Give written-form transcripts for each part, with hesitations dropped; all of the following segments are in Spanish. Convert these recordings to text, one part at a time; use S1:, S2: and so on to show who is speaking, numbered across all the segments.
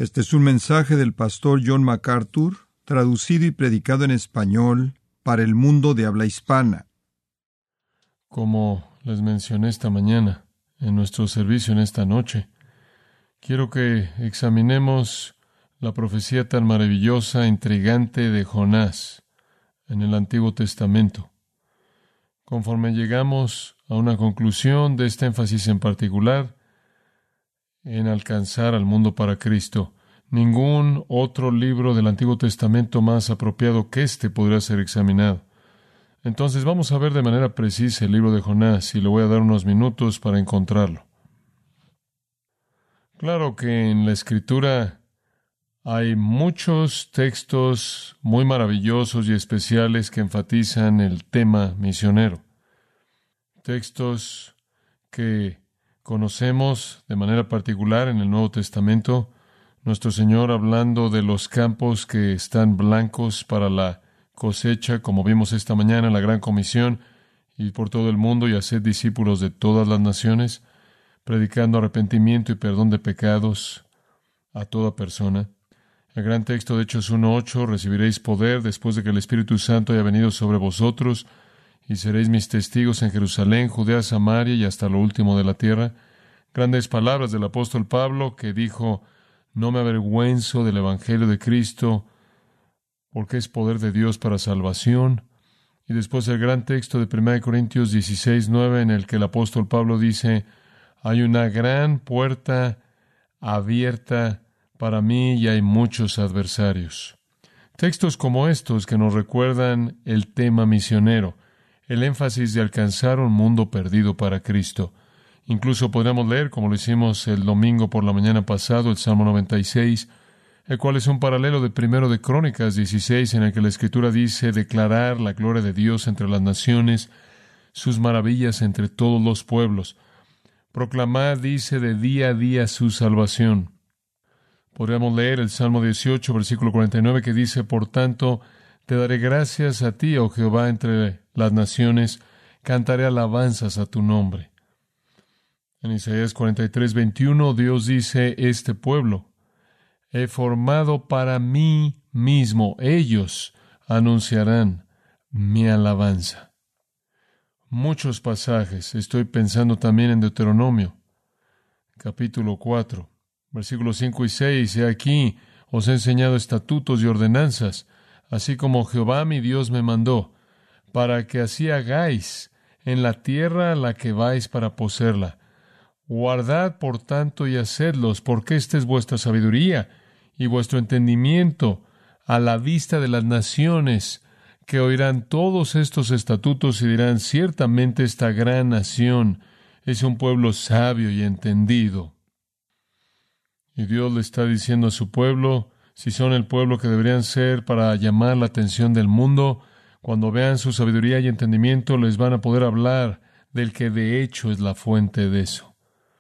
S1: Este es un mensaje del pastor John MacArthur, traducido y predicado en español para el mundo de habla hispana.
S2: Como les mencioné esta mañana, en nuestro servicio en esta noche, quiero que examinemos la profecía tan maravillosa, intrigante de Jonás en el Antiguo Testamento. Conforme llegamos a una conclusión de este énfasis en particular, en alcanzar al mundo para Cristo, ningún otro libro del Antiguo Testamento más apropiado que este podrá ser examinado. Entonces vamos a ver de manera precisa el libro de Jonás y le voy a dar unos minutos para encontrarlo. Claro que en la Escritura hay muchos textos muy maravillosos y especiales que enfatizan el tema misionero. Textos que conocemos de manera particular en el Nuevo Testamento, nuestro Señor hablando de los campos que están blancos para la cosecha, como vimos esta mañana en la Gran Comisión, ir por todo el mundo y hacer discípulos de todas las naciones, predicando arrepentimiento y perdón de pecados a toda persona. El gran texto de Hechos 1:8, recibiréis poder después de que el Espíritu Santo haya venido sobre vosotros, y seréis mis testigos en Jerusalén, Judea, Samaria y hasta lo último de la tierra. Grandes palabras del apóstol Pablo, que dijo: no me avergüenzo del Evangelio de Cristo, porque es poder de Dios para salvación. Y después el gran texto de 1 Corintios 16:9, en el que el apóstol Pablo dice: hay una gran puerta abierta para mí y hay muchos adversarios. Textos como estos que nos recuerdan el tema misionero, el énfasis de alcanzar un mundo perdido para Cristo. Incluso podríamos leer, como lo hicimos el domingo por la mañana pasado, el Salmo 96, el cual es un paralelo de 1 de Crónicas 16, en el que la Escritura dice: declarar la gloria de Dios entre las naciones, sus maravillas entre todos los pueblos. Proclamar, dice, de día a día su salvación. Podríamos leer el Salmo 18, versículo 49, que dice: por tanto, te daré gracias a ti, oh Jehová, entre las naciones, cantaré alabanzas a tu nombre. En Isaías 43:21, Dios dice: este pueblo he formado para mí mismo, ellos anunciarán mi alabanza. Muchos pasajes. Estoy pensando también en Deuteronomio, capítulo 4, versículos 5 y 6. He aquí, os he enseñado estatutos y ordenanzas, así como Jehová mi Dios me mandó, para que así hagáis en la tierra a la que vais para poseerla. Guardad, por tanto, y hacedlos, porque esta es vuestra sabiduría y vuestro entendimiento a la vista de las naciones, que oirán todos estos estatutos y dirán: ciertamente esta gran nación es un pueblo sabio y entendido. Y Dios le está diciendo a su pueblo, si son el pueblo que deberían ser para llamar la atención del mundo, cuando vean su sabiduría y entendimiento, les van a poder hablar del que de hecho es la fuente de eso.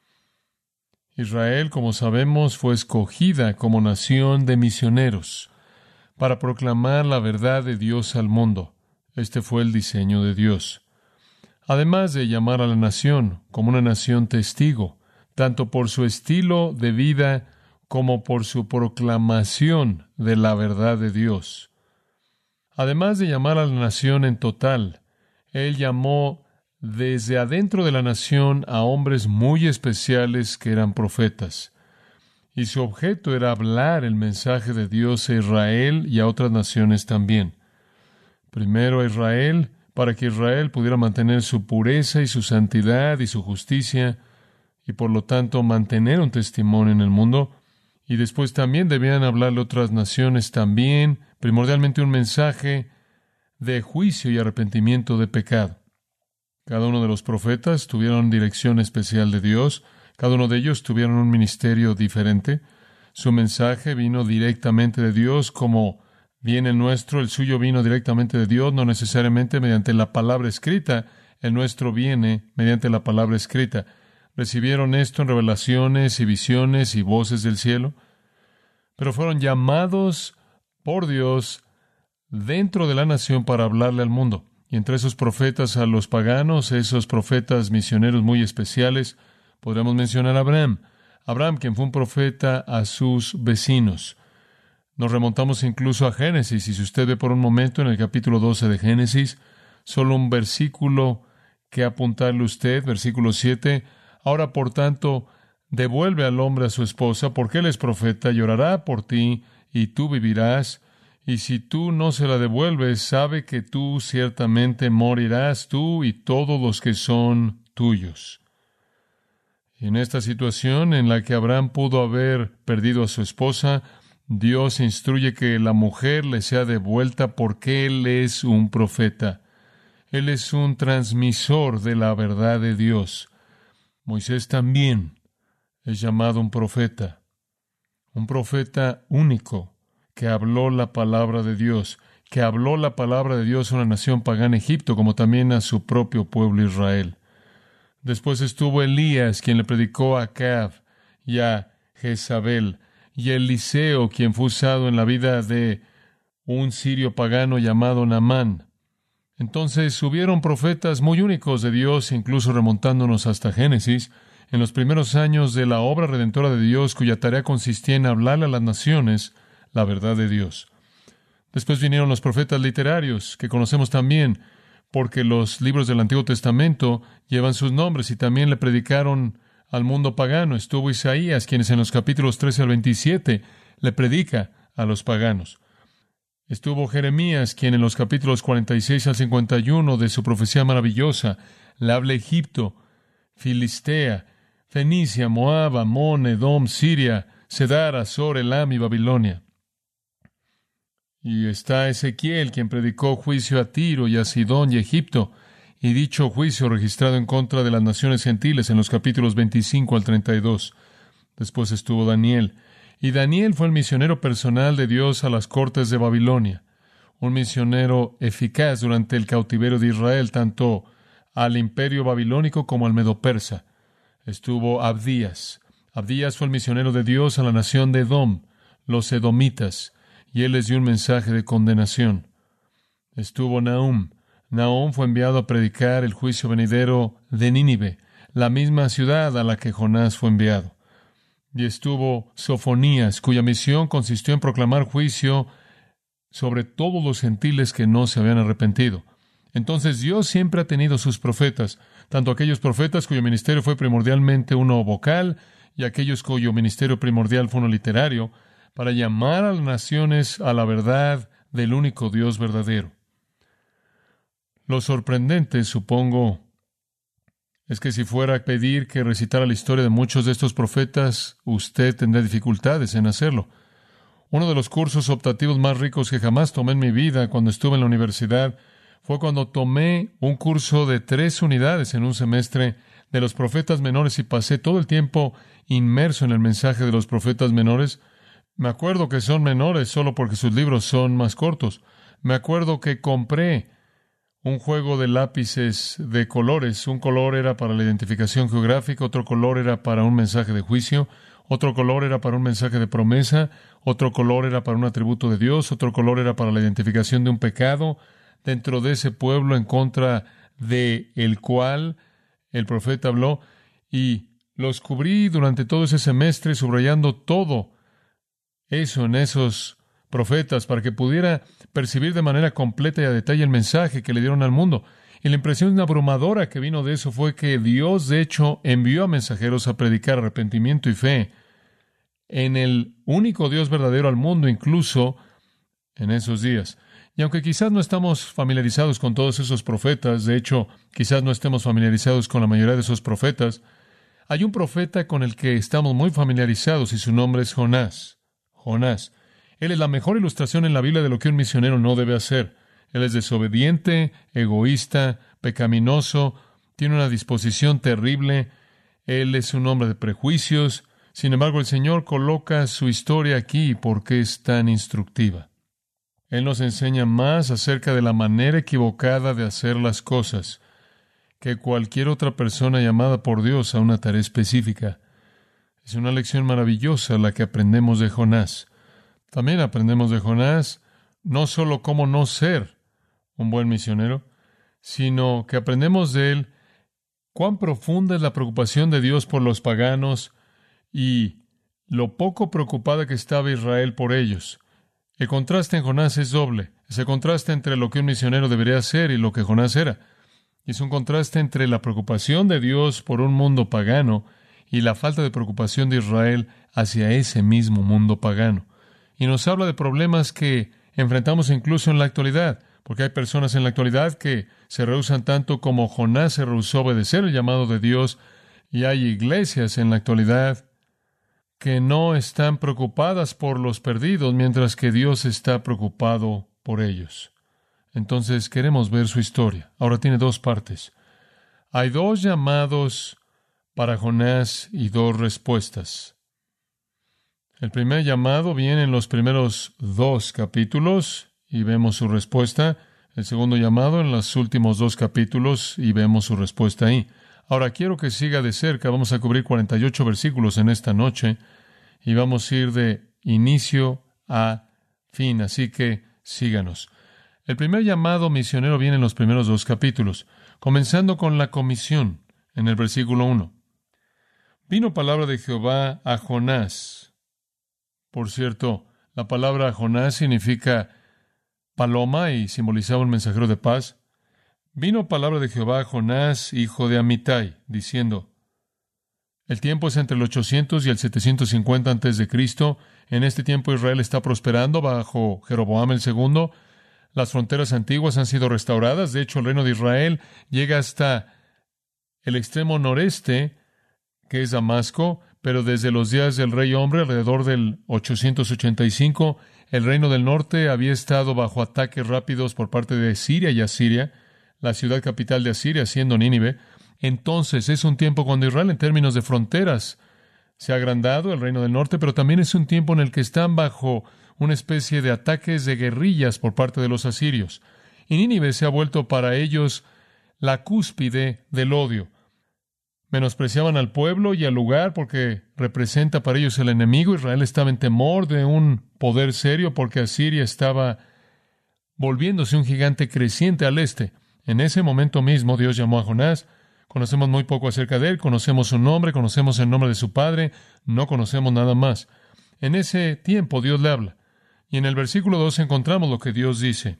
S2: Israel, como sabemos, fue escogida como nación de misioneros para proclamar la verdad de Dios al mundo. Este fue el diseño de Dios. Además de llamar a la nación como una nación testigo, tanto por su estilo de vida como por su proclamación de la verdad de Dios. Además de llamar a la nación en total, Él llamó desde adentro de la nación a hombres muy especiales que eran profetas. Y su objeto era hablar el mensaje de Dios a Israel y a otras naciones también. Primero a Israel, para que Israel pudiera mantener su pureza y su santidad y su justicia, y por lo tanto mantener un testimonio en el mundo. Y después también debían hablarle a otras naciones también, primordialmente un mensaje de juicio y arrepentimiento de pecado. Cada uno de los profetas tuvieron dirección especial de Dios. Cada uno de ellos tuvieron un ministerio diferente. Su mensaje vino directamente de Dios, como viene el nuestro. El suyo vino directamente de Dios, no necesariamente mediante la palabra escrita. El nuestro viene mediante la palabra escrita. Recibieron esto en revelaciones y visiones y voces del cielo, pero fueron llamados por Dios dentro de la nación para hablarle al mundo. Y entre esos profetas a los paganos, esos profetas misioneros muy especiales, podríamos mencionar a Abraham. Abraham, quien fue un profeta a sus vecinos. Nos remontamos incluso a Génesis, y si usted ve por un momento en el capítulo 12 de Génesis, solo un versículo que apuntarle usted, versículo 7. Ahora, por tanto, devuelve al hombre a su esposa, porque él es profeta, llorará por ti, y tú vivirás. Y si tú no se la devuelves, sabe que tú ciertamente morirás, tú y todos los que son tuyos. Y en esta situación en la que Abraham pudo haber perdido a su esposa, Dios instruye que la mujer le sea devuelta porque él es un profeta. Él es un transmisor de la verdad de Dios. Moisés también es llamado un profeta único, que habló la palabra de Dios, a una nación pagana, Egipto, como también a su propio pueblo Israel. Después estuvo Elías, quien le predicó a Acab y a Jezabel, y Eliseo, quien fue usado en la vida de un sirio pagano llamado Naamán. Entonces hubieron profetas muy únicos de Dios, incluso remontándonos hasta Génesis, en los primeros años de la obra redentora de Dios, cuya tarea consistía en hablarle a las naciones la verdad de Dios. Después vinieron los profetas literarios, que conocemos también, porque los libros del Antiguo Testamento llevan sus nombres y también le predicaron al mundo pagano. Estuvo Isaías, quien en los capítulos 13 al 27 le predica a los paganos. Estuvo Jeremías, quien en los capítulos 46 al 51 de su profecía maravillosa le habla a Egipto, Filistea, Fenicia, Moab, Amón, Edom, Siria, Cedar, Azor, Elam y Babilonia. Y está Ezequiel, quien predicó juicio a Tiro y a Sidón y Egipto, y dicho juicio registrado en contra de las naciones gentiles en los capítulos 25 al 32. Después estuvo Daniel, y Daniel fue el misionero personal de Dios a las cortes de Babilonia, un misionero eficaz durante el cautiverio de Israel, tanto al imperio babilónico como al medo-persa. Estuvo Abdías. Abdías fue el misionero de Dios a la nación de Edom, los edomitas, y él les dio un mensaje de condenación. Estuvo Nahum. Nahum fue enviado a predicar el juicio venidero de Nínive, la misma ciudad a la que Jonás fue enviado. Y estuvo Sofonías, cuya misión consistió en proclamar juicio sobre todos los gentiles que no se habían arrepentido. Entonces Dios siempre ha tenido sus profetas, tanto aquellos profetas cuyo ministerio fue primordialmente uno vocal y aquellos cuyo ministerio primordial fue uno literario, para llamar a las naciones a la verdad del único Dios verdadero. Lo sorprendente, supongo, es que si fuera a pedir que recitara la historia de muchos de estos profetas, usted tendría dificultades en hacerlo. Uno de los cursos optativos más ricos que jamás tomé en mi vida cuando estuve en la universidad fue cuando tomé un curso de 3 unidades en un semestre de los profetas menores y pasé todo el tiempo inmerso en el mensaje de los profetas menores. Me acuerdo que son menores solo porque sus libros son más cortos. Me acuerdo que compré un juego de lápices de colores. Un color era para la identificación geográfica, otro color era para un mensaje de juicio, otro color era para un mensaje de promesa, otro color era para un atributo de Dios, otro color era para la identificación de un pecado dentro de ese pueblo en contra de el cual el profeta habló, y los cubrí durante todo ese semestre subrayando todo eso en esos profetas para que pudiera percibir de manera completa y a detalle el mensaje que le dieron al mundo. Y la impresión abrumadora que vino de eso fue que Dios, de hecho, envió a mensajeros a predicar arrepentimiento y fe en el único Dios verdadero al mundo, incluso en esos días. Y aunque quizás no estamos familiarizados con todos esos profetas, de hecho, quizás no estemos familiarizados con la mayoría de esos profetas, hay un profeta con el que estamos muy familiarizados y su nombre es Jonás. Jonás. Él es la mejor ilustración en la Biblia de lo que un misionero no debe hacer. Él es desobediente, egoísta, pecaminoso, tiene una disposición terrible. Él es un hombre de prejuicios. Sin embargo, el Señor coloca su historia aquí porque es tan instructiva. Él nos enseña más acerca de la manera equivocada de hacer las cosas que cualquier otra persona llamada por Dios a una tarea específica. Es una lección maravillosa la que aprendemos de Jonás. También aprendemos de Jonás no solo cómo no ser un buen misionero, sino que aprendemos de él cuán profunda es la preocupación de Dios por los paganos y lo poco preocupada que estaba Israel por ellos. El contraste en Jonás es doble. Ese contraste entre lo que un misionero debería hacer y lo que Jonás era. Y es un contraste entre la preocupación de Dios por un mundo pagano y la falta de preocupación de Israel hacia ese mismo mundo pagano. Y nos habla de problemas que enfrentamos incluso en la actualidad, porque hay personas en la actualidad que se rehúsan tanto como Jonás se rehusó a obedecer el llamado de Dios, y hay iglesias en la actualidad que no están preocupadas por los perdidos, mientras que Dios está preocupado por ellos. Entonces queremos ver su historia. Ahora tiene dos partes. Hay dos llamados para Jonás y dos respuestas. El primer llamado viene en los primeros 2 capítulos y vemos su respuesta. El segundo llamado en los últimos 2 capítulos y vemos su respuesta ahí. Ahora quiero que siga de cerca. Vamos a cubrir 48 versículos en esta noche y vamos a ir de inicio a fin. Así que síganos. El primer llamado misionero viene en los primeros 2 capítulos, comenzando con la comisión en el versículo 1. Vino palabra de Jehová a Jonás. Por cierto, la palabra Jonás significa paloma y simbolizaba un mensajero de paz. Vino palabra de Jehová a Jonás, hijo de Amitai, diciendo: el tiempo es entre el 800 y el 750 antes de Cristo. En este tiempo Israel está prosperando bajo Jeroboam el segundo. Las fronteras antiguas han sido restauradas. De hecho, el reino de Israel llega hasta el extremo noreste, que es Damasco, pero desde los días del rey hombre, alrededor del 885, el reino del norte había estado bajo ataques rápidos por parte de Siria y Asiria, la ciudad capital de Asiria siendo Nínive. Entonces es un tiempo cuando Israel, en términos de fronteras, se ha agrandado, el reino del norte, pero también es un tiempo en el que están bajo una especie de ataques de guerrillas por parte de los asirios. Y Nínive se ha vuelto para ellos la cúspide del odio. Menospreciaban al pueblo y al lugar porque representa para ellos el enemigo. Israel estaba en temor de un poder serio porque Asiria estaba volviéndose un gigante creciente al este. En ese momento mismo Dios llamó a Jonás. Conocemos muy poco acerca de él, conocemos su nombre, conocemos el nombre de su padre, no conocemos nada más. En ese tiempo Dios le habla. Y en el versículo 2 encontramos lo que Dios dice: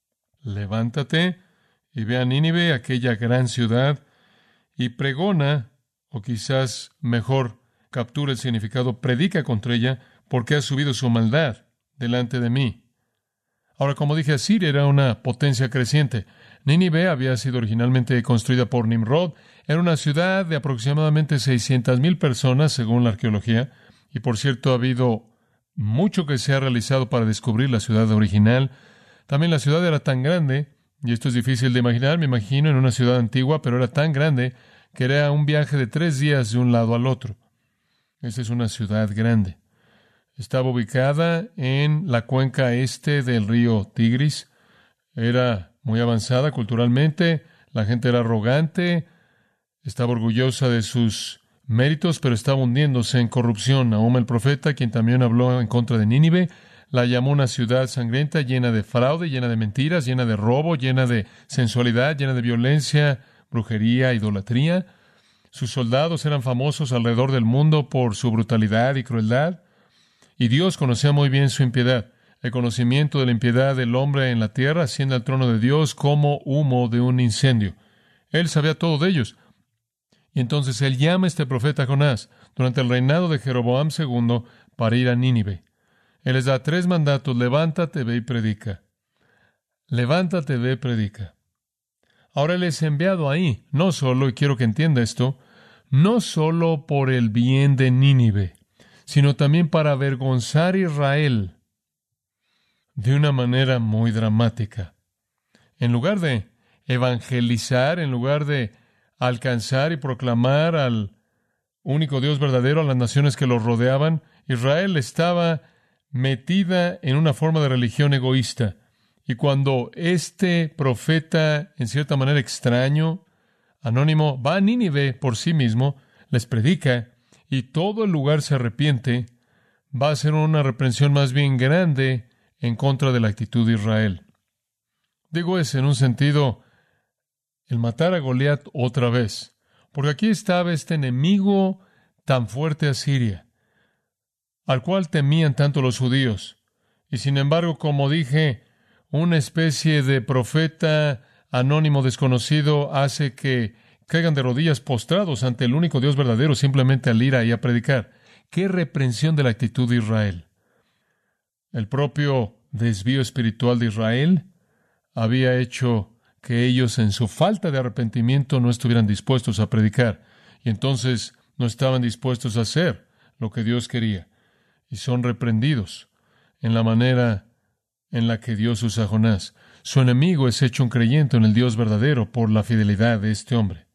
S2: levántate y ve a Nínive, aquella gran ciudad, y pregona, o quizás mejor captura el significado, predica contra ella, porque ha subido su maldad delante de mí. Ahora, como dije, Asiria era una potencia creciente. Nínive había sido originalmente construida por Nimrod. Era una ciudad de aproximadamente 600,000 personas, según la arqueología. Y por cierto, ha habido mucho que se ha realizado para descubrir la ciudad original. También la ciudad era tan grande, y esto es difícil de imaginar, me imagino en una ciudad antigua, pero era tan grande que era un viaje de 3 días de un lado al otro. Esta es una ciudad grande. Estaba ubicada en la cuenca este del río Tigris. Era muy avanzada culturalmente, la gente era arrogante, estaba orgullosa de sus méritos, pero estaba hundiéndose en corrupción. Nahum el profeta, quien también habló en contra de Nínive, la llamó una ciudad sangrienta, llena de fraude, llena de mentiras, llena de robo, llena de sensualidad, llena de violencia, brujería, idolatría. Sus soldados eran famosos alrededor del mundo por su brutalidad y crueldad. Y Dios conocía muy bien su impiedad. El conocimiento de la impiedad del hombre en la tierra asciende al trono de Dios como humo de un incendio. Él sabía todo de ellos. Y entonces Él llama a este profeta Jonás durante el reinado de Jeroboam II para ir a Nínive. Él les da 3 mandatos: levántate, ve y predica. Levántate, ve y predica. Ahora Él es enviado ahí, no solo, y quiero que entienda esto, no solo por el bien de Nínive, sino también para avergonzar a Israel de una manera muy dramática. En lugar de evangelizar, en lugar de alcanzar y proclamar al único Dios verdadero a las naciones que los rodeaban, Israel estaba metida en una forma de religión egoísta. Y cuando este profeta, en cierta manera extraño, anónimo, va a Nínive por sí mismo, les predica, y todo el lugar se arrepiente, va a ser una reprensión más bien grande en contra de la actitud de Israel. Digo es, en un sentido, el matar a Goliat otra vez. Porque aquí estaba este enemigo tan fuerte Asiria, al cual temían tanto los judíos. Y sin embargo, como dije, una especie de profeta anónimo desconocido hace que caigan de rodillas postrados ante el único Dios verdadero simplemente al ir ahí a predicar. ¡Qué reprensión de la actitud de Israel! El propio desvío espiritual de Israel había hecho que ellos, en su falta de arrepentimiento, no estuvieran dispuestos a predicar. Y entonces no estaban dispuestos a hacer lo que Dios quería. Y son reprendidos en la manera en la que Dios usa a Jonás. Su enemigo es hecho un creyente en el Dios verdadero por la fidelidad de este hombre.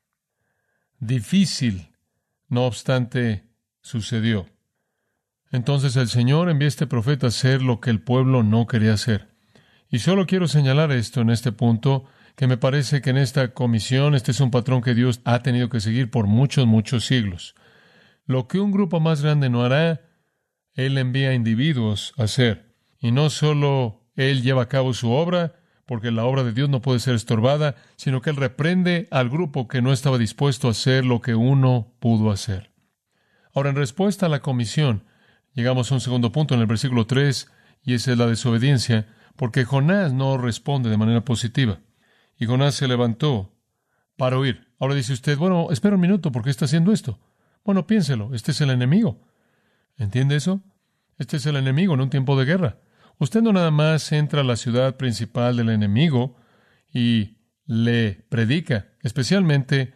S2: Difícil, no obstante, sucedió. Entonces el Señor envía a este profeta a hacer lo que el pueblo no quería hacer. Y solo quiero señalar esto en este punto, que me parece que en esta comisión este es un patrón que Dios ha tenido que seguir por muchos, muchos siglos. Lo que un grupo más grande no hará, Él envía a individuos a hacer. Y no solo Él lleva a cabo su obra, porque la obra de Dios no puede ser estorbada, sino que Él reprende al grupo que no estaba dispuesto a hacer lo que uno pudo hacer. Ahora, en respuesta a la comisión, llegamos a un segundo punto en el versículo 3, y esa es la desobediencia, porque Jonás no responde de manera positiva. Y Jonás se levantó para huir. Ahora dice usted, bueno, espera un minuto, ¿por qué está haciendo esto? Bueno, piénselo, este es el enemigo. ¿Entiende eso? Este es el enemigo en un tiempo de guerra. Usted no nada más entra a la ciudad principal del enemigo y le predica, especialmente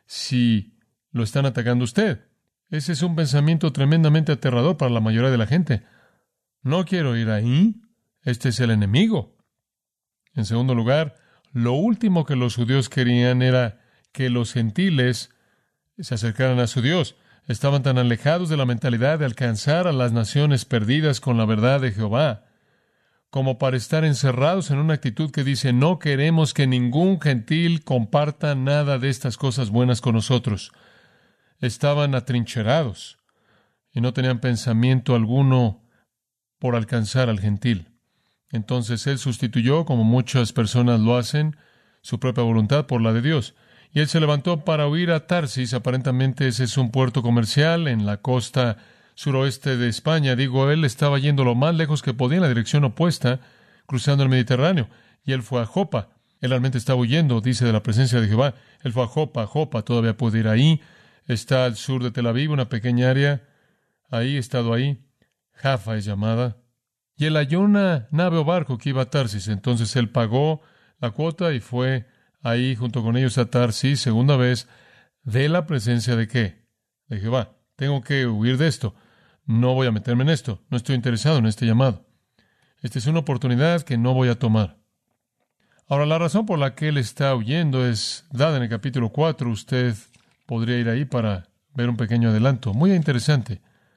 S2: si lo están atacando a usted. Ese es un pensamiento tremendamente aterrador para la mayoría de la gente. No quiero ir ahí. Este es el enemigo. En segundo lugar, lo último que los judíos querían era que los gentiles se acercaran a su Dios. Estaban tan alejados de la mentalidad de alcanzar a las naciones perdidas con la verdad de Jehová, como para estar encerrados en una actitud que dice, no queremos que ningún gentil comparta nada de estas cosas buenas con nosotros. Estaban atrincherados y no tenían pensamiento alguno por alcanzar al gentil. Entonces Él sustituyó, como muchas personas lo hacen, su propia voluntad por la de Dios. Y Él se levantó para huir a Tarsis. Aparentemente ese es un puerto comercial en la costa suroeste de España. Él estaba yendo lo más lejos que podía en la dirección opuesta, cruzando el Mediterráneo. Y Él fue a Jopa. Él realmente estaba huyendo, dice, de la presencia de Jehová. Él fue a Jopa. Jopa todavía puede ir ahí. Está al sur de Tel Aviv, una pequeña área. Ahí, estado ahí. Jaffa es llamada. Y él halló una nave o barco que iba a Tarsis. Entonces él pagó la cuota y fue ahí junto con ellos a Tarsis, segunda vez, de la presencia de ¿qué? De Jehová. Tengo que huir de esto. No voy a meterme en esto. No estoy interesado en este llamado. Esta es una oportunidad que no voy a tomar. Ahora, la razón por la que él está huyendo es dada en el capítulo 4. Usted podría ir ahí para ver un pequeño adelanto. Muy interesante.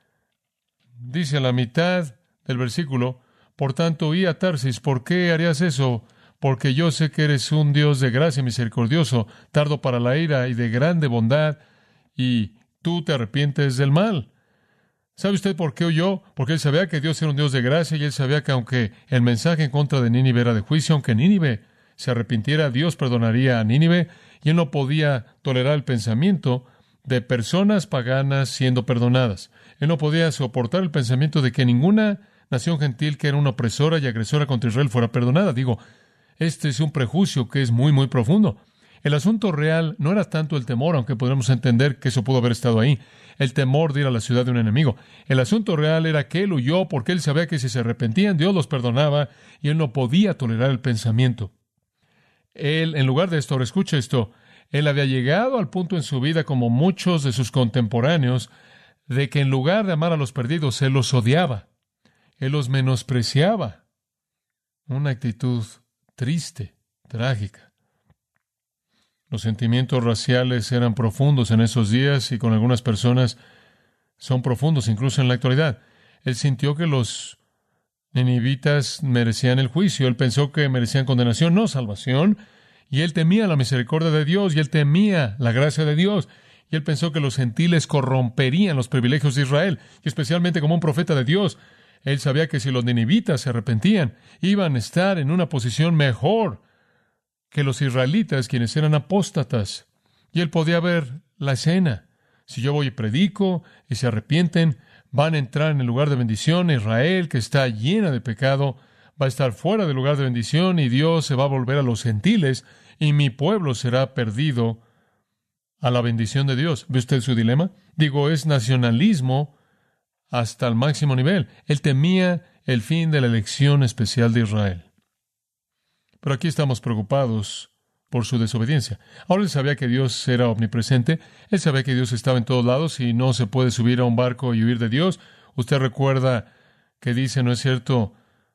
S2: Dice a la mitad del versículo, por tanto, huí a Tarsis. ¿Por qué harías eso? Porque yo sé que eres un Dios de gracia misericordioso, tardo para la ira y de grande bondad, y tú te arrepientes del mal. ¿Sabe usted por qué huyó? Porque él sabía que Dios era un Dios de gracia, y él sabía que aunque el mensaje en contra de Nínive era de juicio, aunque Nínive se arrepintiera, Dios perdonaría a Nínive, y él no podía tolerar el pensamiento de personas paganas siendo perdonadas. Él no podía soportar el pensamiento de que ninguna nación gentil que era una opresora y agresora contra Israel fuera perdonada. Este es un prejuicio que es muy, muy profundo. El asunto real no era tanto el temor, aunque podemos entender que eso pudo haber estado ahí, el temor de ir a la ciudad de un enemigo. El asunto real era que él huyó porque él sabía que si se arrepentían, Dios los perdonaba, y él no podía tolerar el pensamiento. Él, en lugar de esto, ahora escucha esto, él había llegado al punto en su vida, como muchos de sus contemporáneos, de que en lugar de amar a los perdidos, él los odiaba. Él los menospreciaba. Una actitud triste, trágica. Los sentimientos raciales eran profundos en esos días y con algunas personas son profundos incluso en la actualidad. Él sintió que los ninivitas merecían el juicio. Él pensó que merecían condenación, no salvación. Y él temía la misericordia de Dios y él temía la gracia de Dios. Y él pensó que los gentiles corromperían los privilegios de Israel. Y especialmente como un profeta de Dios, él sabía que si los ninivitas se arrepentían, iban a estar en una posición mejor que los israelitas, quienes eran apóstatas. Y él podía ver la escena. Si yo voy y predico y se arrepienten, van a entrar en el lugar de bendición. Israel, que está llena de pecado, va a estar fuera del lugar de bendición y Dios se va a volver a los gentiles y mi pueblo será perdido a la bendición de Dios. ¿Ve usted su dilema? Digo, es nacionalismo hasta el máximo nivel. Él temía el fin de la elección especial de Israel. Pero aquí estamos preocupados por su desobediencia. Ahora él sabía que Dios era omnipresente. Él sabía que Dios estaba en todos lados y no se puede subir a un barco y huir de Dios. Usted recuerda que dice, ¿no es cierto?,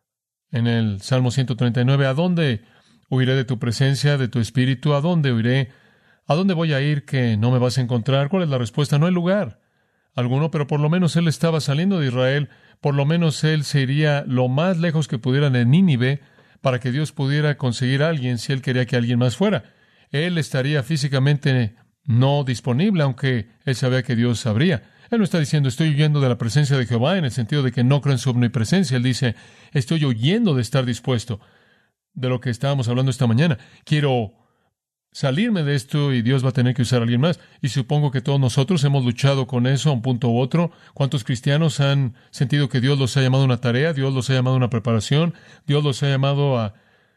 S2: en el Salmo 139, ¿a dónde huiré de tu presencia, de tu espíritu? ¿A dónde huiré? ¿A dónde voy a ir que no me vas a encontrar? ¿Cuál es la respuesta? No hay lugar alguno, pero por lo menos él estaba saliendo de Israel. Por lo menos él se iría lo más lejos que pudieran en Nínive para que Dios pudiera conseguir a alguien si él quería que alguien más fuera. Él estaría físicamente no disponible, aunque él sabía que Dios sabría. Él no está diciendo, estoy huyendo de la presencia de Jehová, en el sentido de que no creo en su omnipresencia. Él dice, estoy huyendo de estar dispuesto. De lo que estábamos hablando esta mañana. Quiero salirme de esto y Dios va a tener que usar a alguien más. Y supongo que todos nosotros hemos luchado con eso a un punto u otro. ¿Cuántos cristianos han sentido que Dios los ha llamado a una tarea? Dios los ha llamado a una preparación. Dios los ha llamado a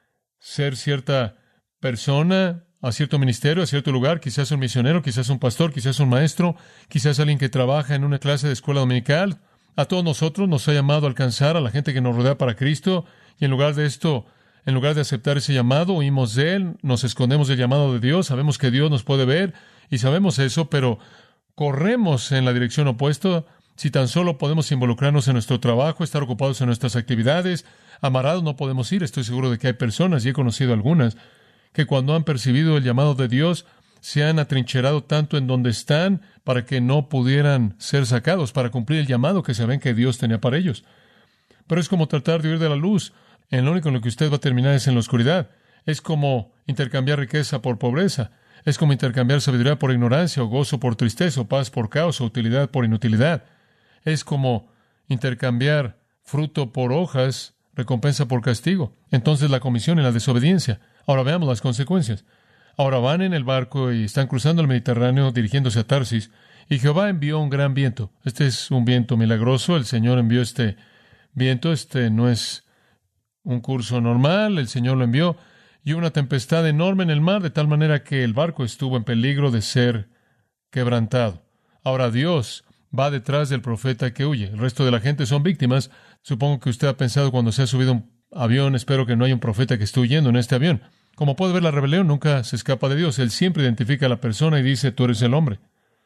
S2: ser cierta persona, a cierto ministerio, a cierto lugar, quizás un misionero, quizás un pastor, quizás un maestro, quizás alguien que trabaja en una clase de escuela dominical. A todos nosotros nos ha llamado a alcanzar a la gente que nos rodea para Cristo, y en lugar de esto, en lugar de aceptar ese llamado, huimos de él, nos escondemos del llamado de Dios, sabemos que Dios nos puede ver, y sabemos eso, pero corremos en la dirección opuesta. Si tan solo podemos involucrarnos en nuestro trabajo, estar ocupados en nuestras actividades, amarrados no podemos ir. Estoy seguro de que hay personas, y he conocido algunas, que cuando han percibido el llamado de Dios, se han atrincherado tanto en donde están para que no pudieran ser sacados, para cumplir el llamado que saben que Dios tenía para ellos. Pero es como tratar de huir de la luz. En lo único en lo que usted va a terminar es en la oscuridad. Es como intercambiar riqueza por pobreza. Es como intercambiar sabiduría por ignorancia, o gozo por tristeza, o paz por caos, o utilidad por inutilidad. Es como intercambiar fruto por hojas, recompensa por castigo. Entonces la comisión en la desobediencia. Ahora veamos las consecuencias. Ahora van en el barco y están cruzando el Mediterráneo dirigiéndose a Tarsis, y Jehová envió un gran viento. Este es un viento milagroso. El Señor envió este viento. Este no es un curso normal. El Señor lo envió. Y una tempestad enorme en el mar, de tal manera que el barco estuvo en peligro de ser quebrantado. Ahora Dios va detrás del profeta que huye. El resto de la gente son víctimas. Supongo que usted ha pensado cuando se ha subido a un avión, espero que no haya un profeta que esté huyendo en este avión. Como puede ver, la rebelión nunca se escapa de Dios. Él siempre identifica a la persona y dice, tú eres el hombre.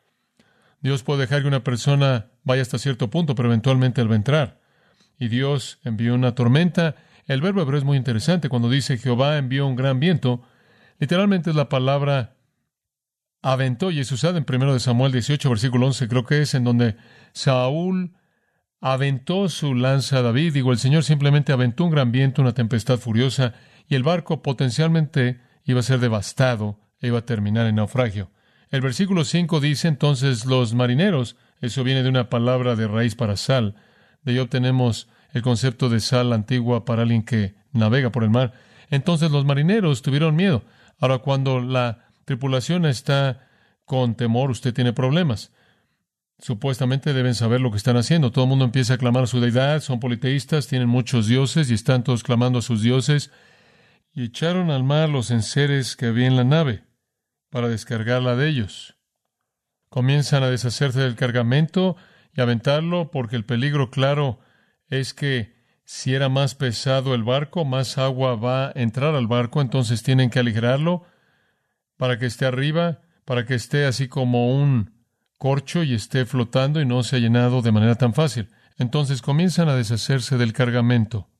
S2: Dios puede dejar que una persona vaya hasta cierto punto, pero eventualmente él va a entrar. Y Dios envió una tormenta. El verbo hebreo es muy interesante. Cuando dice Jehová envió un gran viento, literalmente es la palabra aventó, y es usada en 1 Samuel 18, versículo 11, creo que es, en donde Saúl aventó su lanza a David. Digo, el Señor simplemente aventó un gran viento, una tempestad furiosa, y el barco potencialmente iba a ser devastado e iba a terminar en naufragio. El versículo 5 dice, entonces los marineros, eso viene de una palabra de raíz para sal, de ahí obtenemos el concepto de sal antigua para alguien que navega por el mar. Entonces los marineros tuvieron miedo. Ahora, cuando la tripulación está con temor, usted tiene problemas. Supuestamente deben saber lo que están haciendo. Todo el mundo empieza a clamar a su deidad, son politeístas, tienen muchos dioses y están todos clamando a sus dioses. Y echaron al mar los enseres que había en la nave para descargarla de ellos. Comienzan a deshacerse del cargamento y aventarlo, porque el peligro claro es que si era más pesado el barco, más agua va a entrar al barco, entonces tienen que aligerarlo para que esté arriba, para que esté así como un corcho y esté flotando y no se ha llenado de manera tan fácil. Entonces comienzan a deshacerse del cargamento.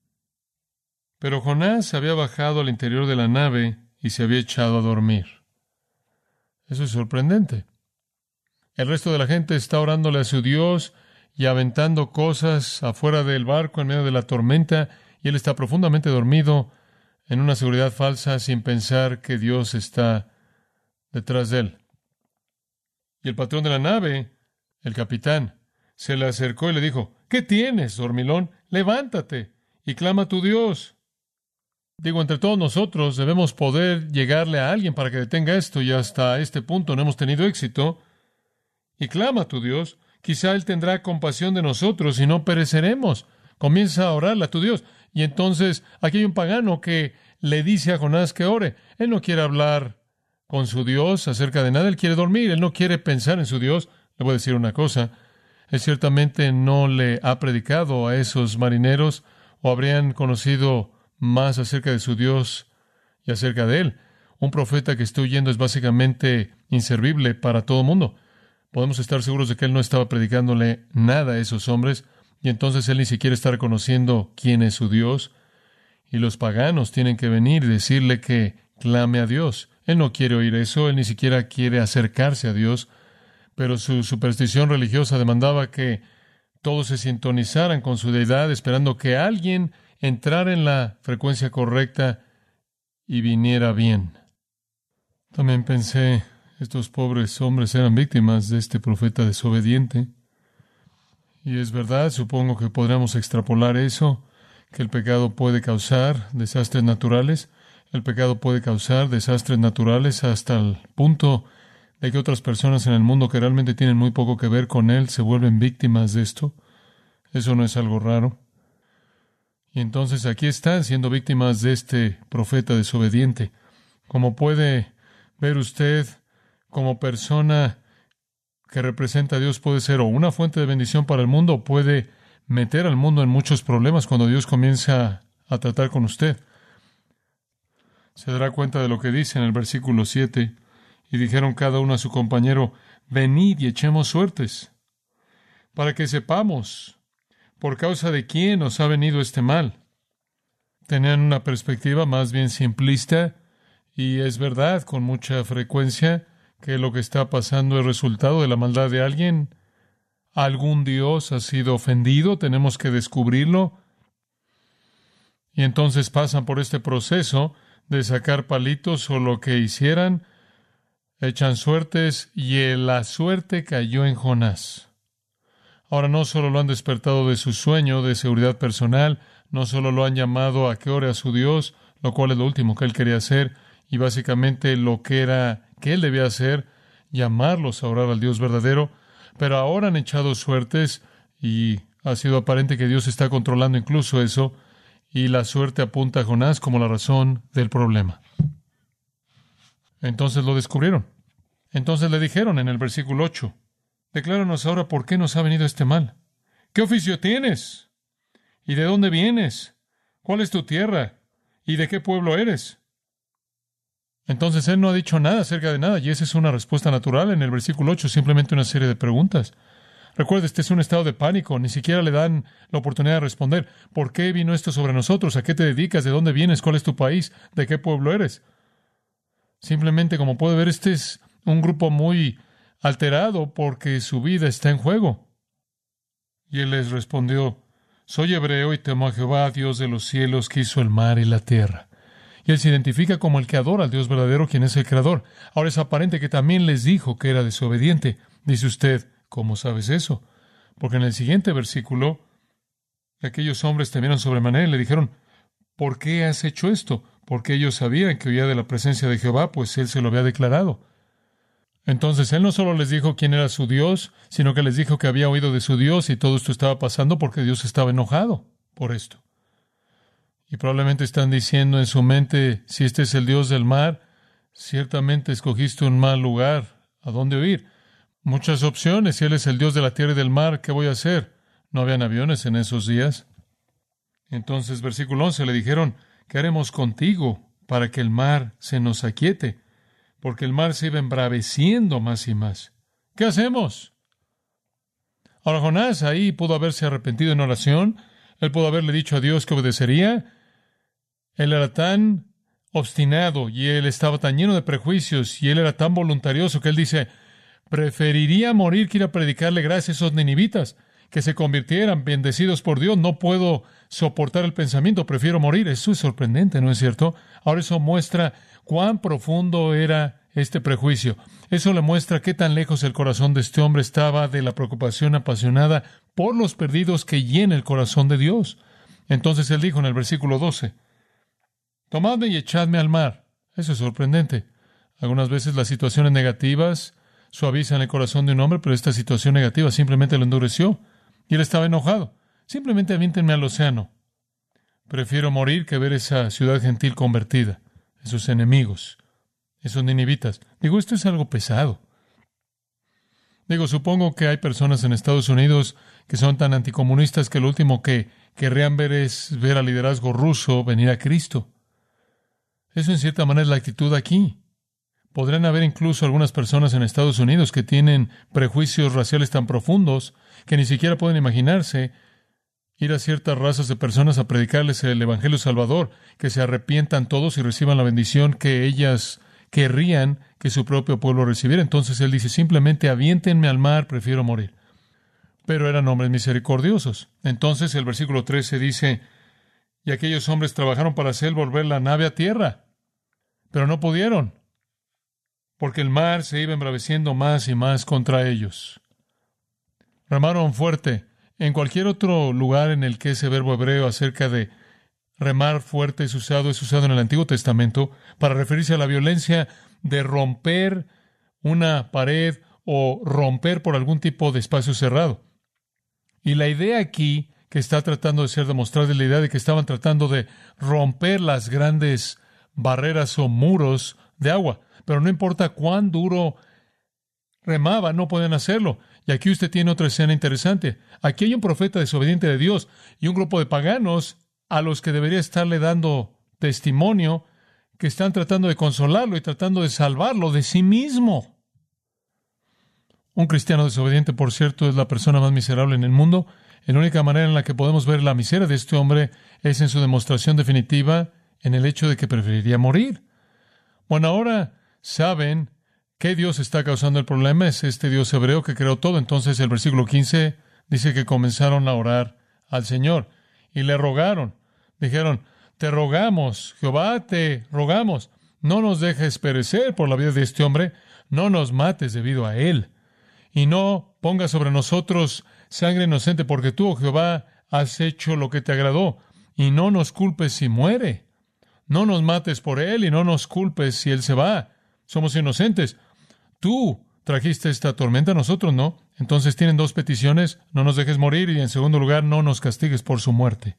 S2: Pero Jonás había bajado al interior de la nave y se había echado a dormir. Eso es sorprendente. El resto de la gente está orándole a su Dios y aventando cosas afuera del barco en medio de la tormenta, y él está profundamente dormido en una seguridad falsa sin pensar que Dios está detrás de él. Y el patrón de la nave, el capitán, se le acercó y le dijo, ¿qué tienes, dormilón? Levántate y clama a tu Dios. Digo, entre todos nosotros debemos poder llegarle a alguien para que detenga esto, y hasta este punto no hemos tenido éxito. y clama a tu Dios. Quizá Él tendrá compasión de nosotros y no pereceremos. Comienza a orarle a tu Dios. Y entonces aquí hay un pagano que le dice a Jonás que ore. Él no quiere hablar con su Dios acerca de nada. Él quiere dormir. Él no quiere pensar en su Dios. Le voy a decir una cosa. Él ciertamente no le ha predicado a esos marineros o habrían conocido más acerca de su Dios y acerca de Él. Un profeta que esté huyendo es básicamente inservible para todo el mundo. Podemos estar seguros de que Él no estaba predicándole nada a esos hombres, y entonces Él ni siquiera está reconociendo quién es su Dios. Y los paganos tienen que venir y decirle que clame a Dios. Él no quiere oír eso, Él ni siquiera quiere acercarse a Dios, pero su superstición religiosa demandaba que todos se sintonizaran con su deidad, esperando que alguien entrara en la frecuencia correcta y viniera bien. También pensé, estos pobres hombres eran víctimas de este profeta desobediente. Y es verdad, supongo que podríamos extrapolar eso, que el pecado puede causar desastres naturales. El pecado puede causar desastres naturales hasta el punto de que otras personas en el mundo que realmente tienen muy poco que ver con él se vuelven víctimas de esto. Eso no es algo raro. Y entonces aquí están siendo víctimas de este profeta desobediente. Como puede ver usted, como persona que representa a Dios, puede ser o una fuente de bendición para el mundo o puede meter al mundo en muchos problemas cuando Dios comienza a tratar con usted. Se dará cuenta de lo que dice en el versículo 7. Y dijeron cada uno a su compañero: venid y echemos suertes, para que sepamos por causa de quién nos ha venido este mal. Tenían una perspectiva más bien simplista, y es verdad con mucha frecuencia que lo que está pasando es resultado de la maldad de alguien. Algún Dios ha sido ofendido, tenemos que descubrirlo. Y entonces pasan por este proceso de sacar palitos o lo que hicieran, echan suertes, y la suerte cayó en Jonás. Ahora no solo lo han despertado de su sueño de seguridad personal, no solo lo han llamado a que ore a su Dios, lo cual es lo último que él quería hacer, y básicamente lo que él debía hacer, llamarlos a orar al Dios verdadero, pero ahora han echado suertes, y ha sido aparente que Dios está controlando incluso eso, y la suerte apunta a Jonás como la razón del problema. Entonces lo descubrieron. Entonces le dijeron en el versículo 8, decláranos ahora por qué nos ha venido este mal. ¿Qué oficio tienes? ¿Y de dónde vienes? ¿Cuál es tu tierra? ¿Y de qué pueblo eres? Entonces él no ha dicho nada acerca de nada, y esa es una respuesta natural en el versículo 8, simplemente una serie de preguntas. Recuerde, este es un estado de pánico, ni siquiera le dan la oportunidad de responder. ¿Por qué vino esto sobre nosotros? ¿A qué te dedicas? ¿De dónde vienes? ¿Cuál es tu país? ¿De qué pueblo eres? Simplemente, como puede ver, este es un grupo muy alterado porque su vida está en juego. Y él les respondió: soy hebreo y temo a Jehová, Dios de los cielos, que hizo el mar y la tierra. Y él se identifica como el que adora al Dios verdadero, quien es el creador. Ahora es aparente que también les dijo que era desobediente. Dice usted: ¿cómo sabes eso? Porque en el siguiente versículo, aquellos hombres temieron sobremanera y le dijeron: ¿por qué has hecho esto? Porque ellos sabían que huía de la presencia de Jehová, pues él se lo había declarado. Entonces él no solo les dijo quién era su Dios, sino que les dijo que había oído de su Dios, y todo esto estaba pasando porque Dios estaba enojado por esto. Y probablemente están diciendo en su mente: si este es el Dios del mar, ciertamente escogiste un mal lugar a dónde huir. Muchas opciones. Si Él es el Dios de la tierra y del mar, ¿qué voy a hacer? ¿No habían aviones en esos días? Entonces, versículo 11, le dijeron: ¿qué haremos contigo para que el mar se nos aquiete? Porque el mar se iba embraveciendo más y más. ¿Qué hacemos? Ahora Jonás ahí pudo haberse arrepentido en oración. Él pudo haberle dicho a Dios que obedecería. Él era tan obstinado y él estaba tan lleno de prejuicios y él era tan voluntarioso que él dice: preferiría morir que ir a predicarle gracia a esos ninivitas, que se convirtieran bendecidos por Dios. No puedo soportar el pensamiento, prefiero morir. Eso es sorprendente, ¿no es cierto? Ahora eso muestra cuán profundo era este prejuicio. Eso le muestra qué tan lejos el corazón de este hombre estaba de la preocupación apasionada por los perdidos que llena el corazón de Dios. Entonces él dijo en el versículo 12, tomadme y echadme al mar. Eso es sorprendente. Algunas veces las situaciones negativas suavizan el corazón de un hombre, pero esta situación negativa simplemente lo endureció. Y él estaba enojado. Simplemente aviéntenme al océano. Prefiero morir que ver esa ciudad gentil convertida, esos enemigos, esos ninivitas. Digo, esto es algo pesado. Digo, supongo que hay personas en Estados Unidos que son tan anticomunistas que lo último que querrían ver es ver al liderazgo ruso venir a Cristo. Eso en cierta manera es la actitud aquí. Podrían haber incluso algunas personas en Estados Unidos que tienen prejuicios raciales tan profundos que ni siquiera pueden imaginarse ir a ciertas razas de personas a predicarles el Evangelio Salvador, que se arrepientan todos y reciban la bendición que ellas querrían que su propio pueblo recibiera. Entonces él dice, simplemente aviéntenme al mar, prefiero morir. Pero eran hombres misericordiosos. Entonces el versículo 13 dice, y aquellos hombres trabajaron para hacer volver la nave a tierra, pero no pudieron, porque el mar se iba embraveciendo más y más contra ellos. Remaron fuerte. En cualquier otro lugar en el que ese verbo hebreo acerca de remar fuerte es usado en el Antiguo Testamento para referirse a la violencia de romper una pared o romper por algún tipo de espacio cerrado. Y la idea aquí que está tratando de ser demostrada es la idea de que estaban tratando de romper las grandes barreras o muros de agua. Pero no importa cuán duro remaban, no pueden hacerlo. Y aquí usted tiene otra escena interesante. Aquí hay un profeta desobediente de Dios y un grupo de paganos a los que debería estarle dando testimonio, que están tratando de consolarlo y tratando de salvarlo de sí mismo. Un cristiano desobediente, por cierto, es la persona más miserable en el mundo. Y la única manera en la que podemos ver la miseria de este hombre es en su demostración definitiva en el hecho de que preferiría morir. Bueno, ahora saben ¿qué Dios está causando el problema? Es este Dios hebreo que creó todo. Entonces el versículo 15 dice que comenzaron a orar al Señor y le rogaron. Dijeron, te rogamos, Jehová, te rogamos, no nos dejes perecer por la vida de este hombre, no nos mates debido a él, y no pongas sobre nosotros sangre inocente, porque tú, oh Jehová, has hecho lo que te agradó, y no nos culpes si muere. No nos mates por él y no nos culpes si él se va. Somos inocentes. Tú trajiste esta tormenta, nosotros no. Entonces tienen dos peticiones: no nos dejes morir y, en segundo lugar, no nos castigues por su muerte.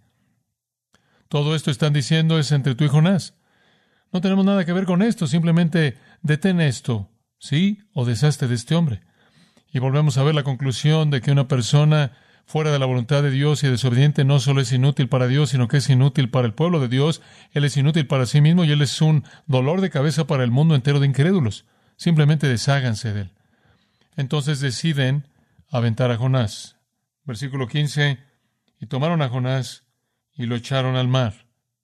S2: Todo esto están diciendo es entre tú y Jonás. No tenemos nada que ver con esto. Simplemente detén esto, ¿sí? O deshazte de este hombre. Y volvemos a ver la conclusión de que una persona fuera de la voluntad de Dios y desobediente no solo es inútil para Dios, sino que es inútil para el pueblo de Dios. Él es inútil para sí mismo y él es un dolor de cabeza para el mundo entero de incrédulos. Simplemente desháganse de él. Entonces deciden aventar a Jonás. Versículo 15. Y tomaron a Jonás y lo echaron al mar.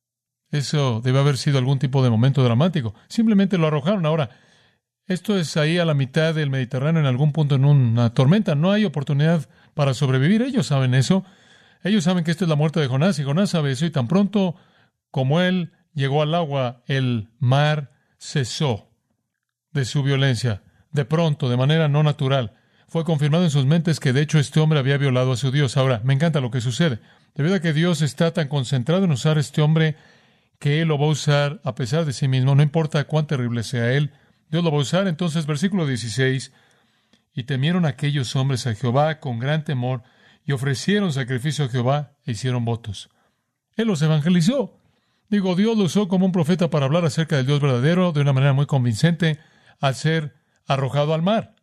S2: Eso debe haber sido algún tipo de momento dramático. Simplemente lo arrojaron. Ahora, esto es ahí a la mitad del Mediterráneo, en algún punto en una tormenta. No hay oportunidad para sobrevivir. Ellos saben eso. Ellos saben que esto es la muerte de Jonás, y Jonás sabe eso. Y tan pronto como él llegó al agua, el mar cesó de su violencia. De pronto, de manera no natural, fue confirmado en sus mentes que de hecho este hombre había violado a su Dios. Ahora, me encanta lo que sucede. Debido a que Dios está tan concentrado en usar a este hombre, que Él lo va a usar a pesar de sí mismo, no importa cuán terrible sea Él, Dios lo va a usar. Entonces, versículo 16, y temieron aquellos hombres a Jehová con gran temor, y ofrecieron sacrificio a Jehová, e hicieron votos. Él los evangelizó. Dios lo usó como un profeta para hablar acerca del Dios verdadero de una manera muy convincente al ser arrojado al mar.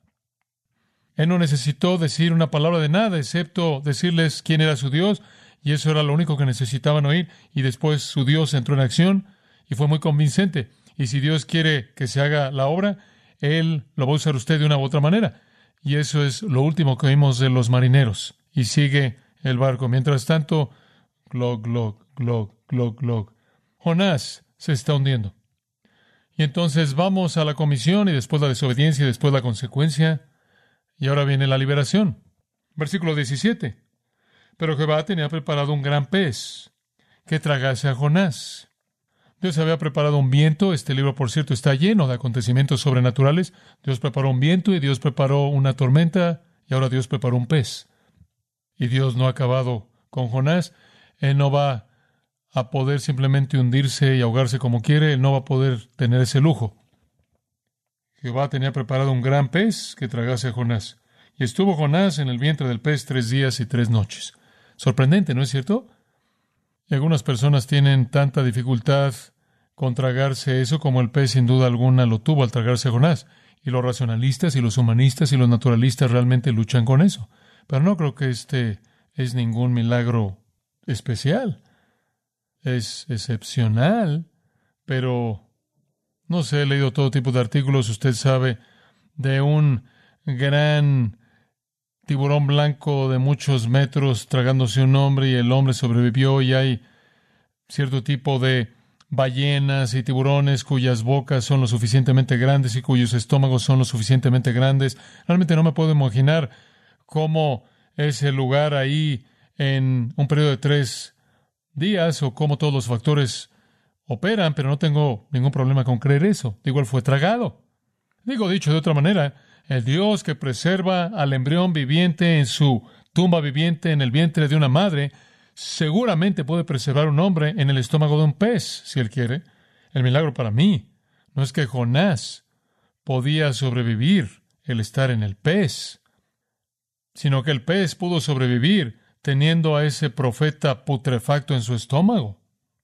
S2: Él no necesitó decir una palabra de nada, excepto decirles quién era su Dios, y eso era lo único que necesitaban oír, y después su Dios entró en acción, y fue muy convincente. Y si Dios quiere que se haga la obra, Él lo va a usar usted de una u otra manera. Y eso es lo último que oímos de los marineros. Y sigue el barco. Mientras tanto, glog, glog, glog, glog, glog. Jonás se está hundiendo. Y entonces vamos a la comisión, y después la desobediencia, y después la consecuencia. Y ahora viene la liberación. Versículo 17. Pero Jehová tenía preparado un gran pez que tragase a Jonás. Dios había preparado un viento. Este libro, por cierto, está lleno de acontecimientos sobrenaturales. Dios preparó un viento y Dios preparó una tormenta y ahora Dios preparó un pez. Y Dios no ha acabado con Jonás. Él no va a poder simplemente hundirse y ahogarse como quiere. Él no va a poder tener ese lujo. Jehová tenía preparado un gran pez que tragase a Jonás. Y estuvo Jonás en el vientre del pez 3 días y 3 noches. Sorprendente, ¿no es cierto? Y algunas personas tienen tanta dificultad con tragarse eso como el pez sin duda alguna lo tuvo al tragarse a Jonás. Y los racionalistas y los humanistas y los naturalistas realmente luchan con eso. Pero no creo que este es ningún milagro especial. Es excepcional, pero no sé, he leído todo tipo de artículos, usted sabe, de un gran tiburón blanco de muchos metros tragándose un hombre y el hombre sobrevivió, y hay cierto tipo de ballenas y tiburones cuyas bocas son lo suficientemente grandes y cuyos estómagos son lo suficientemente grandes. Realmente no me puedo imaginar cómo es el lugar ahí en un periodo de 3 días o cómo todos los factores operan, pero no tengo ningún problema con creer eso. Digo, él fue tragado. Digo, dicho de otra manera, el Dios que preserva al embrión viviente en su tumba viviente en el vientre de una madre, seguramente puede preservar un hombre en el estómago de un pez, si él quiere. El milagro para mí no es que Jonás podía sobrevivir el estar en el pez, sino que el pez pudo sobrevivir teniendo a ese profeta putrefacto en su estómago.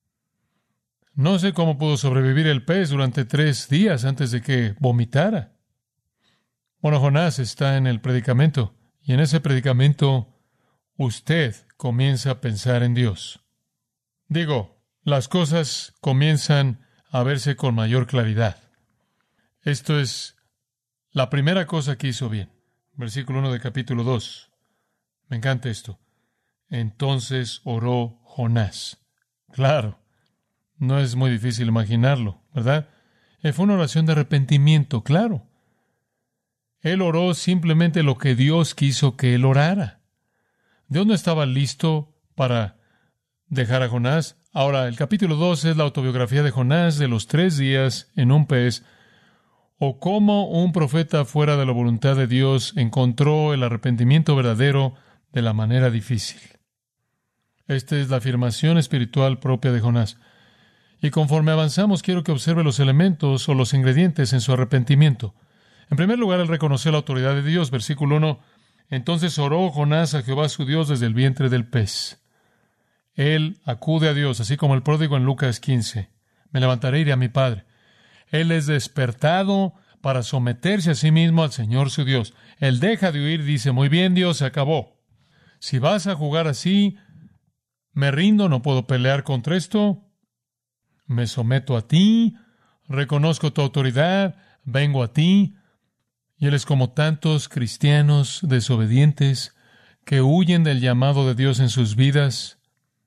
S2: No sé cómo pudo sobrevivir el pez durante 3 días antes de que vomitara. Bueno, Jonás está en el predicamento, y en ese predicamento usted comienza a pensar en Dios. Digo, las cosas comienzan a verse con mayor claridad. Esto es la primera cosa que hizo bien. Versículo 1 de capítulo 2. Me encanta esto. Entonces oró Jonás. Claro, no es muy difícil imaginarlo, ¿verdad? Fue una oración de arrepentimiento, claro. Él oró simplemente lo que Dios quiso que él orara. Dios no estaba listo para dejar a Jonás. Ahora, el capítulo 2 es la autobiografía de Jonás de los 3 días en un pez, o cómo un profeta fuera de la voluntad de Dios encontró el arrepentimiento verdadero de la manera difícil. Esta es la afirmación espiritual propia de Jonás. Y conforme avanzamos, quiero que observe los elementos o los ingredientes en su arrepentimiento. En primer lugar, él reconoció la autoridad de Dios. Versículo 1. Entonces oró Jonás a Jehová su Dios desde el vientre del pez. Él acude a Dios, así como el pródigo en Lucas 15. Me levantaré y iré a mi padre. Él es despertado para someterse a sí mismo al Señor su Dios. Él deja de huir y dice, muy bien, Dios, se acabó. Si vas a jugar así, me rindo, no puedo pelear contra esto. Me someto a ti, reconozco tu autoridad, vengo a ti. Y él es como tantos cristianos desobedientes que huyen del llamado de Dios en sus vidas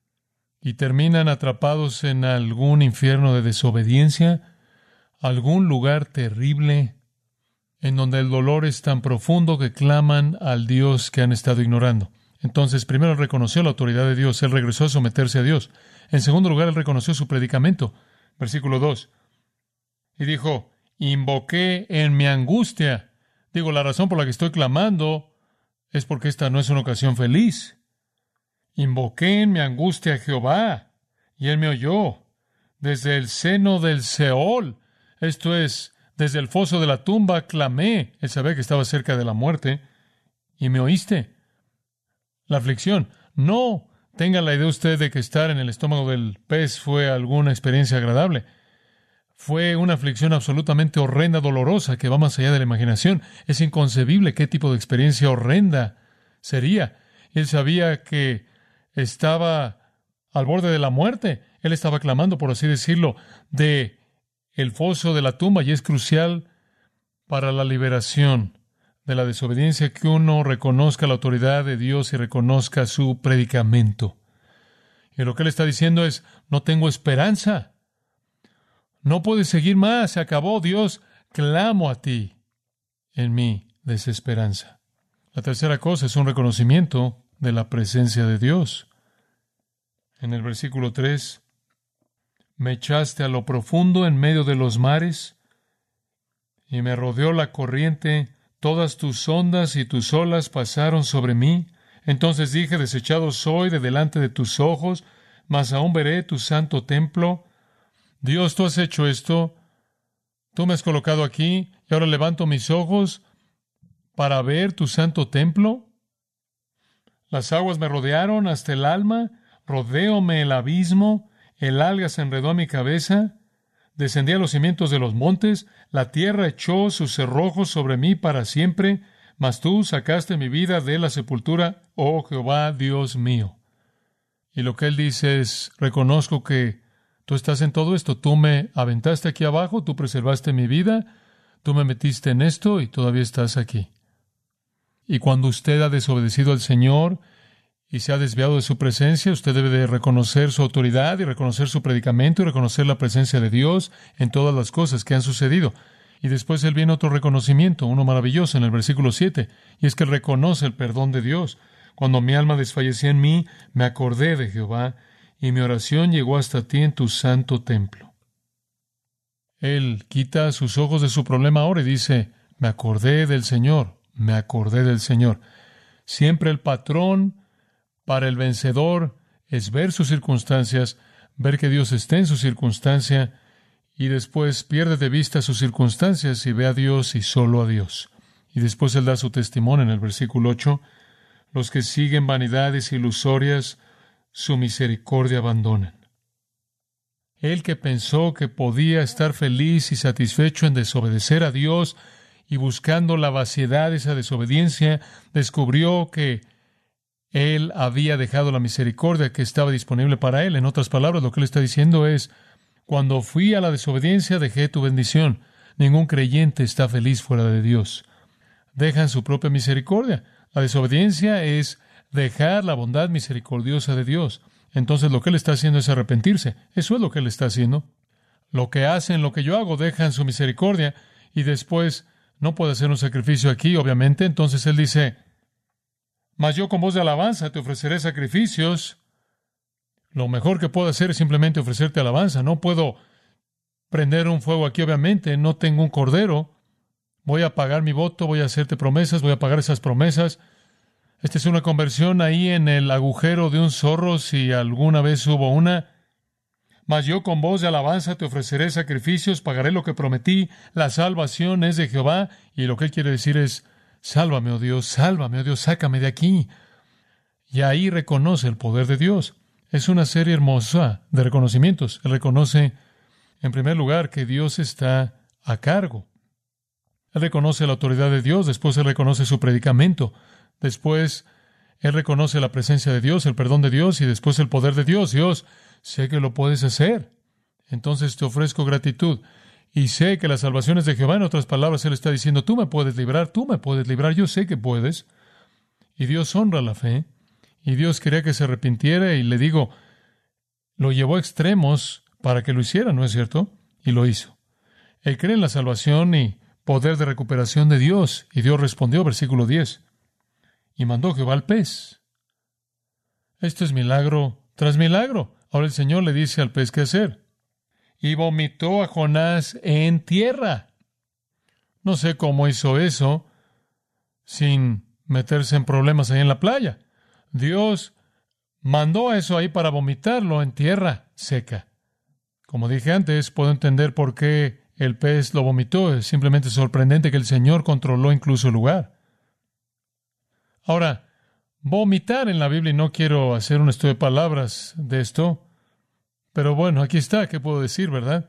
S2: y terminan atrapados en algún infierno de desobediencia, algún lugar terrible en donde el dolor es tan profundo que claman al Dios que han estado ignorando. Entonces, primero, él reconoció la autoridad de Dios. Él regresó a someterse a Dios. En segundo lugar, él reconoció su predicamento. Versículo 2. Y dijo, invoqué en mi angustia. Digo, la razón por la que estoy clamando es porque esta no es una ocasión feliz. Invoqué en mi angustia a Jehová, y él me oyó. Desde el seno del Seol, esto es, desde el foso de la tumba, clamé. Él sabía que estaba cerca de la muerte, y me oíste. La aflicción. No tenga la idea usted de que estar en el estómago del pez fue alguna experiencia agradable. Fue una aflicción absolutamente horrenda, dolorosa, que va más allá de la imaginación. Es inconcebible qué tipo de experiencia horrenda sería. Él sabía que estaba al borde de la muerte. Él estaba clamando, por así decirlo, de el foso de la tumba, y es crucial para la liberación de la desobediencia que uno reconozca la autoridad de Dios y reconozca su predicamento. Y lo que él está diciendo es, no tengo esperanza. No puedes seguir más, se acabó, Dios, clamo a ti en mi desesperanza. La tercera cosa es un reconocimiento de la presencia de Dios. En el versículo 3, me echaste a lo profundo en medio de los mares, y me rodeó la corriente, todas tus ondas y tus olas pasaron sobre mí. Entonces dije, desechado soy de delante de tus ojos, mas aún veré tu santo templo. Dios, tú has hecho esto. Tú me has colocado aquí y ahora levanto mis ojos para ver tu santo templo. Las aguas me rodearon hasta el alma, rodéome el abismo, el alga se enredó a mi cabeza, descendí a los cimientos de los montes, la tierra echó sus cerrojos sobre mí para siempre, mas tú sacaste mi vida de la sepultura, oh Jehová, Dios mío. Y lo que él dice es, reconozco que tú estás en todo esto, tú me aventaste aquí abajo, tú preservaste mi vida, tú me metiste en esto y todavía estás aquí. Y cuando usted ha desobedecido al Señor y se ha desviado de su presencia, usted debe de reconocer su autoridad y reconocer su predicamento y reconocer la presencia de Dios en todas las cosas que han sucedido. Y después él viene otro reconocimiento, uno maravilloso en el versículo 7, y es que él reconoce el perdón de Dios. Cuando mi alma desfallecía en mí, me acordé de Jehová, y mi oración llegó hasta ti en tu santo templo. Él quita sus ojos de su problema ahora y dice, me acordé del Señor, me acordé del Señor. Siempre el patrón para el vencedor es ver sus circunstancias, ver que Dios está en su circunstancia, y después pierde de vista sus circunstancias y ve a Dios y solo a Dios. Y después él da su testimonio en el versículo 8. Los que siguen vanidades ilusorias, su misericordia abandonan. Él que pensó que podía estar feliz y satisfecho en desobedecer a Dios y buscando la vaciedad de esa desobediencia, descubrió que él había dejado la misericordia que estaba disponible para él. En otras palabras, lo que él está diciendo es, cuando fui a la desobediencia, dejé tu bendición. Ningún creyente está feliz fuera de Dios. Dejan su propia misericordia. La desobediencia es dejar la bondad misericordiosa de Dios. Entonces lo que él está haciendo es arrepentirse. Eso es lo que él está haciendo. Lo que hacen, lo que yo hago, dejan su misericordia y después no puede hacer un sacrificio aquí, obviamente. Entonces él dice, mas yo con voz de alabanza te ofreceré sacrificios. Lo mejor que puedo hacer es simplemente ofrecerte alabanza. No puedo prender un fuego aquí, obviamente. No tengo un cordero. Voy a pagar mi voto, voy a hacerte promesas, voy a pagar esas promesas. Esta es una conversión ahí en el agujero de un zorro, si alguna vez hubo una. Mas yo con voz de alabanza te ofreceré sacrificios, pagaré lo que prometí. La salvación es de Jehová. Y lo que él quiere decir es, sálvame, oh Dios, sácame de aquí. Y ahí reconoce el poder de Dios. Es una serie hermosa de reconocimientos. Él reconoce, en primer lugar, que Dios está a cargo. Él reconoce la autoridad de Dios, después él reconoce su predicamento, después él reconoce la presencia de Dios, el perdón de Dios y después el poder de Dios. Dios, sé que lo puedes hacer. Entonces te ofrezco gratitud. Y sé que la salvación es de Jehová. En otras palabras, él está diciendo, tú me puedes librar, yo sé que puedes. Y Dios honra la fe. Y Dios quería que se arrepintiera y le digo, lo llevó a extremos para que lo hiciera, ¿no es cierto? Y lo hizo. Él cree en la salvación y poder de recuperación de Dios. Y Dios respondió, versículo 10, y mandó Jehová al pez. Esto es milagro tras milagro. Ahora el Señor le dice al pez qué hacer. Y vomitó a Jonás en tierra. No sé cómo hizo eso sin meterse en problemas ahí en la playa. Dios mandó eso ahí para vomitarlo en tierra seca. Como dije antes, puedo entender por qué el pez lo vomitó. Es simplemente sorprendente que el Señor controló incluso el lugar. Ahora, vomitar en la Biblia, y no quiero hacer un estudio de palabras de esto, pero bueno, aquí está, ¿qué puedo decir, verdad?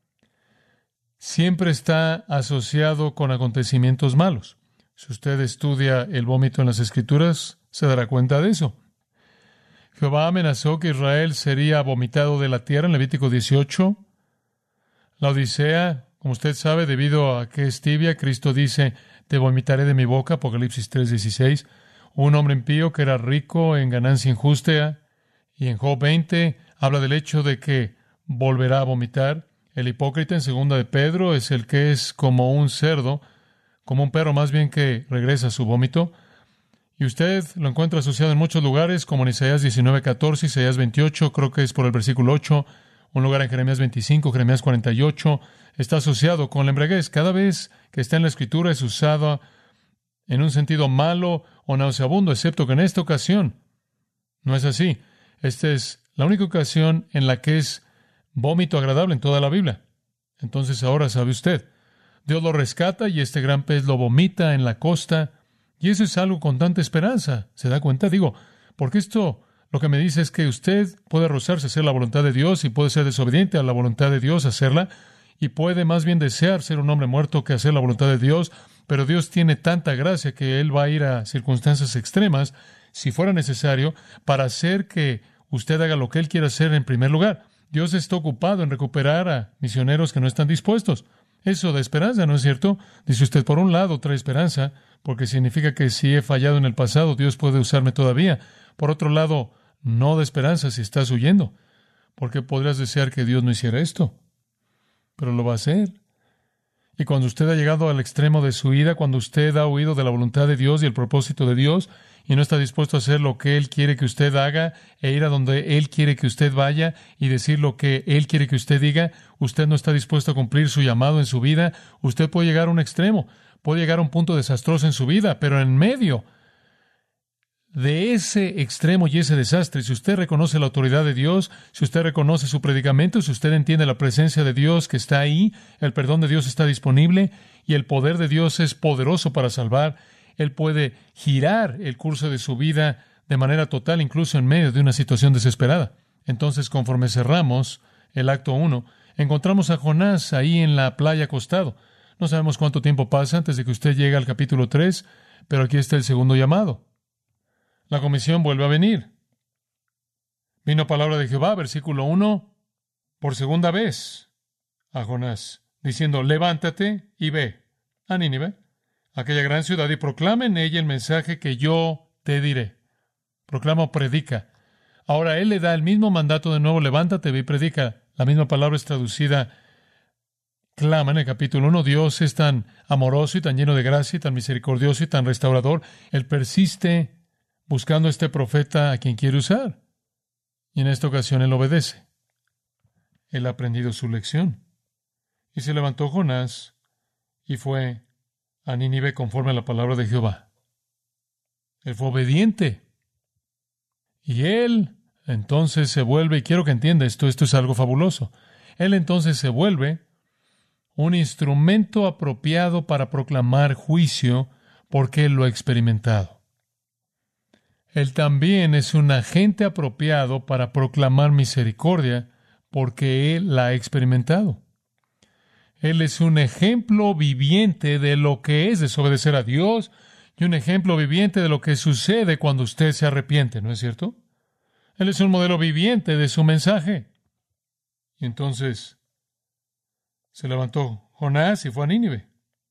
S2: Siempre está asociado con acontecimientos malos. Si usted estudia el vómito en las Escrituras, se dará cuenta de eso. Jehová amenazó que Israel sería vomitado de la tierra en Levítico 18. La Odisea, como usted sabe, debido a que es tibia, Cristo dice, te vomitaré de mi boca, Apocalipsis 3:16. Un hombre impío que era rico en ganancia injusta, y en Job 20 habla del hecho de que volverá a vomitar. El hipócrita en 2 de Pedro es el que es como un cerdo, como un perro más bien que regresa a su vómito. Y usted lo encuentra asociado en muchos lugares, como en Isaías 19:14, Isaías 28, creo que es por el versículo 8, un lugar en Jeremías 25, Jeremías 48, está asociado con la embriaguez. Cada vez que está en la Escritura es usado en un sentido malo o nauseabundo, excepto que en esta ocasión no es así. Esta es la única ocasión en la que es vómito agradable en toda la Biblia. Entonces ahora sabe usted. Dios lo rescata y este gran pez lo vomita en la costa. Y eso es algo con tanta esperanza. ¿Se da cuenta? Porque esto lo que me dice es que usted puede rozarse a hacer la voluntad de Dios y puede ser desobediente a la voluntad de Dios, hacerla, y puede más bien desear ser un hombre muerto que hacer la voluntad de Dios, pero Dios tiene tanta gracia que Él va a ir a circunstancias extremas, si fuera necesario, para hacer que usted haga lo que Él quiere hacer en primer lugar. Dios está ocupado en recuperar a misioneros que no están dispuestos. Eso da esperanza, ¿no es cierto? Dice usted, por un lado, trae esperanza, porque significa que si he fallado en el pasado, Dios puede usarme todavía. Por otro lado, no da esperanza si estás huyendo, porque podrías desear que Dios no hiciera esto, pero lo va a hacer. Y cuando usted ha llegado al extremo de su ira, cuando usted ha huido de la voluntad de Dios y el propósito de Dios, y no está dispuesto a hacer lo que Él quiere que usted haga, e ir a donde Él quiere que usted vaya, y decir lo que Él quiere que usted diga, usted no está dispuesto a cumplir su llamado en su vida, usted puede llegar a un extremo, puede llegar a un punto desastroso en su vida, pero en medio de ese extremo y ese desastre, si usted reconoce la autoridad de Dios, si usted reconoce su predicamento, si usted entiende la presencia de Dios que está ahí, el perdón de Dios está disponible y el poder de Dios es poderoso para salvar, Él puede girar el curso de su vida de manera total, incluso en medio de una situación desesperada. Entonces, conforme cerramos el acto 1, encontramos a Jonás ahí en la playa acostado. No sabemos cuánto tiempo pasa antes de que usted llegue al capítulo 3, pero aquí está el segundo llamado. La comisión vuelve a venir. Vino palabra de Jehová, versículo 1, por segunda vez a Jonás, diciendo, levántate y ve a Nínive, aquella gran ciudad, y proclama en ella el mensaje que yo te diré. Proclama o predica. Ahora Él le da el mismo mandato de nuevo, levántate, ve y predica. La misma palabra es traducida, clama en el capítulo 1. Dios es tan amoroso y tan lleno de gracia y tan misericordioso y tan restaurador. Él persiste buscando a este profeta a quien quiere usar. Y en esta ocasión Él obedece. Él ha aprendido su lección. Y se levantó Jonás y fue a Nínive conforme a la palabra de Jehová. Él fue obediente. Y Él entonces se vuelve, y quiero que entienda esto es algo fabuloso. Él entonces se vuelve un instrumento apropiado para proclamar juicio porque Él lo ha experimentado. Él también es un agente apropiado para proclamar misericordia porque Él la ha experimentado. Él es un ejemplo viviente de lo que es desobedecer a Dios y un ejemplo viviente de lo que sucede cuando usted se arrepiente, ¿no es cierto? Él es un modelo viviente de su mensaje. Y entonces se levantó Jonás y fue a Nínive.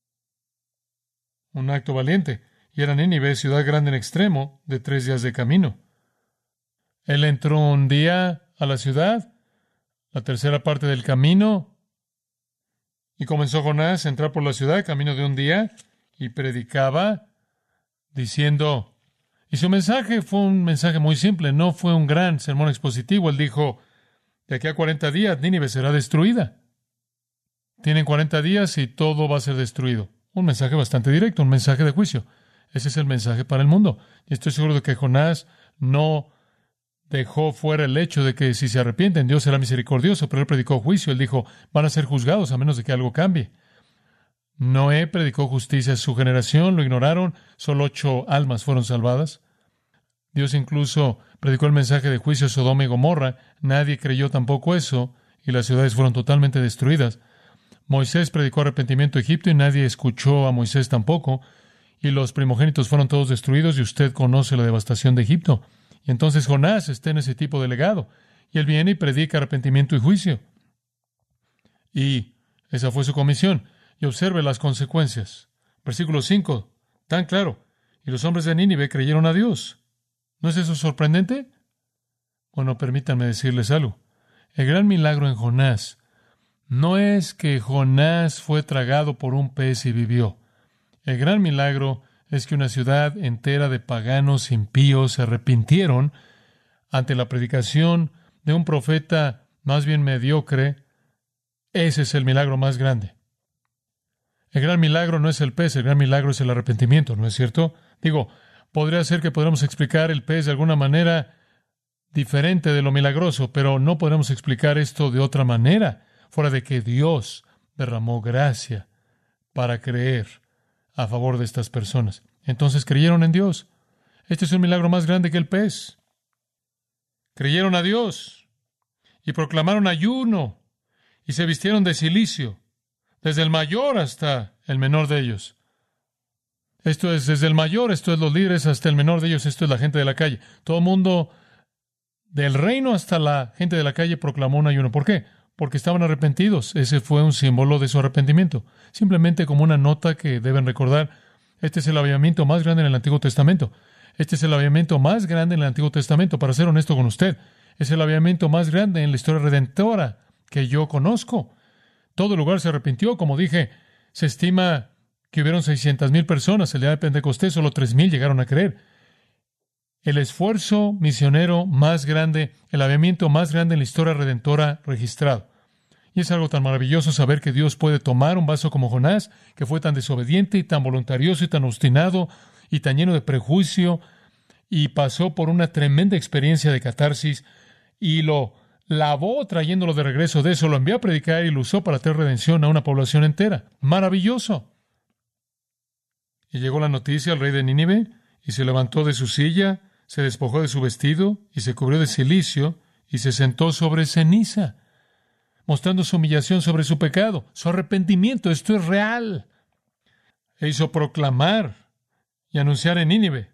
S2: Un acto valiente. Y era Nínive, ciudad grande en extremo, de 3 días de camino. Él entró un día a la ciudad, la tercera parte del camino, y comenzó Jonás a entrar por la ciudad, camino de un día, y predicaba, diciendo, y su mensaje fue un mensaje muy simple, no fue un gran sermón expositivo. Él dijo, de aquí a 40 días Nínive será destruida. Tienen 40 días y todo va a ser destruido. Un mensaje bastante directo, un mensaje de juicio. Ese es el mensaje para el mundo. Y estoy seguro de que Jonás no dejó fuera el hecho de que si se arrepienten, Dios será misericordioso, pero él predicó juicio. Él dijo, van a ser juzgados a menos de que algo cambie. Noé predicó justicia a su generación, lo ignoraron, solo 8 almas fueron salvadas. Dios incluso predicó el mensaje de juicio a Sodoma y Gomorra, nadie creyó tampoco eso, y las ciudades fueron totalmente destruidas. Moisés predicó arrepentimiento a Egipto y nadie escuchó a Moisés tampoco, y los primogénitos fueron todos destruidos, y usted conoce la devastación de Egipto. Y entonces Jonás está en ese tipo de legado, y él viene y predica arrepentimiento y juicio. Y esa fue su comisión. Y observe las consecuencias. Versículo 5, tan claro. Y los hombres de Nínive creyeron a Dios. ¿No es eso sorprendente? Bueno, permítanme decirles algo. El gran milagro en Jonás no es que Jonás fue tragado por un pez y vivió. El gran milagro es que una ciudad entera de paganos impíos se arrepintieron ante la predicación de un profeta más bien mediocre. Ese es el milagro más grande. El gran milagro no es el pez, el gran milagro es el arrepentimiento, ¿no es cierto? Podría ser que podamos explicar el pez de alguna manera diferente de lo milagroso, pero no podemos explicar esto de otra manera, fuera de que Dios derramó gracia para creer a favor de estas personas. Entonces creyeron en Dios. Este es un milagro más grande que el pez. Creyeron a Dios y proclamaron ayuno y se vistieron de cilicio, desde el mayor hasta el menor de ellos. Esto es desde el mayor, esto es los líderes hasta el menor de ellos, esto es la gente de la calle. Todo el mundo del reino hasta la gente de la calle proclamó un ayuno. ¿Por qué? Porque estaban arrepentidos. Ese fue un símbolo de su arrepentimiento. Simplemente como una nota que deben recordar, este es el avivamiento más grande en el Antiguo Testamento. Este es el avivamiento más grande en el Antiguo Testamento. Para ser honesto con usted, es el avivamiento más grande en la historia redentora que yo conozco. Todo el lugar se arrepintió. Como dije, se estima que hubieron 600,000 personas. El día de Pentecostés solo 3,000 llegaron a creer. El esfuerzo misionero más grande, el avivamiento más grande en la historia redentora registrado. Y es algo tan maravilloso saber que Dios puede tomar un vaso como Jonás, que fue tan desobediente y tan voluntarioso y tan obstinado y tan lleno de prejuicio, y pasó por una tremenda experiencia de catarsis, y lo lavó trayéndolo de regreso de eso, lo envió a predicar y lo usó para traer redención a una población entera. ¡Maravilloso! Y llegó la noticia al rey de Nínive, y se levantó de su silla, se despojó de su vestido, y se cubrió de cilicio, y se sentó sobre ceniza, mostrando su humillación sobre su pecado, su arrepentimiento. Esto es real. E hizo proclamar y anunciar en Nínive: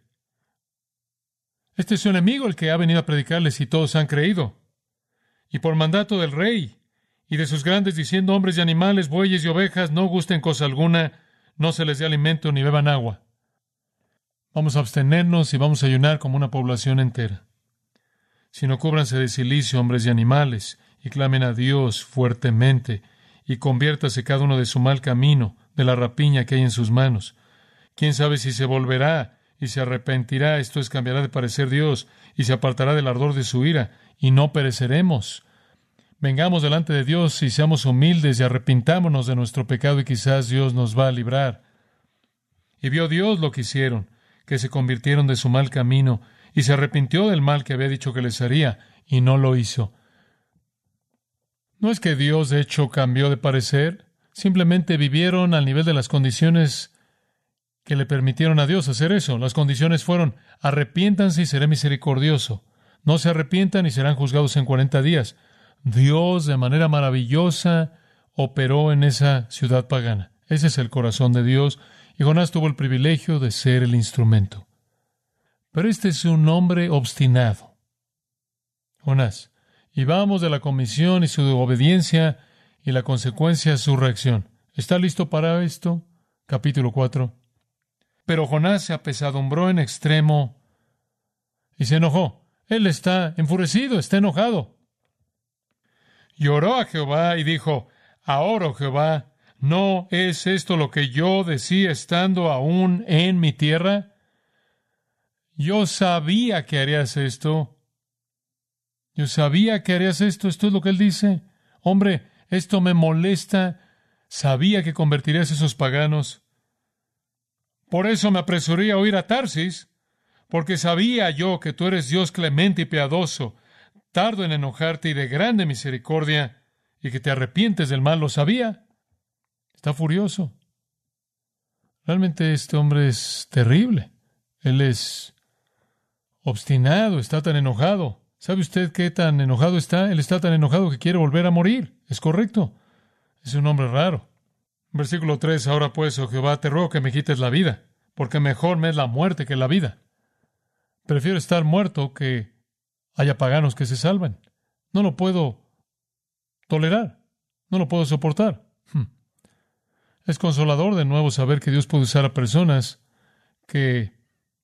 S2: este es su enemigo el que ha venido a predicarles, y todos han creído. Y por mandato del rey y de sus grandes, diciendo: hombres y animales, bueyes y ovejas, no gusten cosa alguna, no se les dé alimento ni beban agua. Vamos a abstenernos y vamos a ayunar como una población entera. Sino cúbranse de cilicio, hombres y animales, y clamen a Dios fuertemente, y conviértase cada uno de su mal camino, de la rapiña que hay en sus manos. ¿Quién sabe si se volverá y se arrepentirá? Esto es, cambiará de parecer Dios, y se apartará del ardor de su ira, y no pereceremos. Vengamos delante de Dios y seamos humildes y arrepintámonos de nuestro pecado, y quizás Dios nos va a librar. Y vio Dios lo que hicieron, que se convirtieron de su mal camino, y se arrepintió del mal que había dicho que les haría, y no lo hizo. No es que Dios, de hecho, cambió de parecer, simplemente vivieron al nivel de las condiciones que le permitieron a Dios hacer eso. Las condiciones fueron: arrepiéntanse y seré misericordioso. No se arrepientan y serán juzgados en 40 días. Dios, de manera maravillosa, operó en esa ciudad pagana. Ese es el corazón de Dios, y Jonás tuvo el privilegio de ser el instrumento. Pero este es un hombre obstinado, Jonás. Y vamos de la comisión y su obediencia y la consecuencia su reacción. ¿Está listo para esto? Capítulo 4. Pero Jonás se apesadumbró en extremo y se enojó. Él está enfurecido, está enojado. Y oró a Jehová y dijo: ahora, oh Jehová, ¿no es esto lo que yo decía estando aún en mi tierra? Yo sabía que harías esto. Yo sabía que harías esto. Esto es lo que él dice. Hombre, esto me molesta. Sabía que convertirías a esos paganos. Por eso me apresuré a huir a Tarsis, porque sabía yo que tú eres Dios clemente y piadoso, tardo en enojarte y de grande misericordia, y que te arrepientes del mal. Lo sabía. Está furioso. Realmente este hombre es terrible. Él es obstinado, está tan enojado. ¿Sabe usted qué tan enojado está? Él está tan enojado que quiere volver a morir. ¿Es correcto? Es un hombre raro. Versículo 3. Ahora pues, oh Jehová, te ruego que me quites la vida, porque mejor me es la muerte que la vida. Prefiero estar muerto que haya paganos que se salven. No lo puedo tolerar. No lo puedo soportar. Es consolador de nuevo saber que Dios puede usar a personas que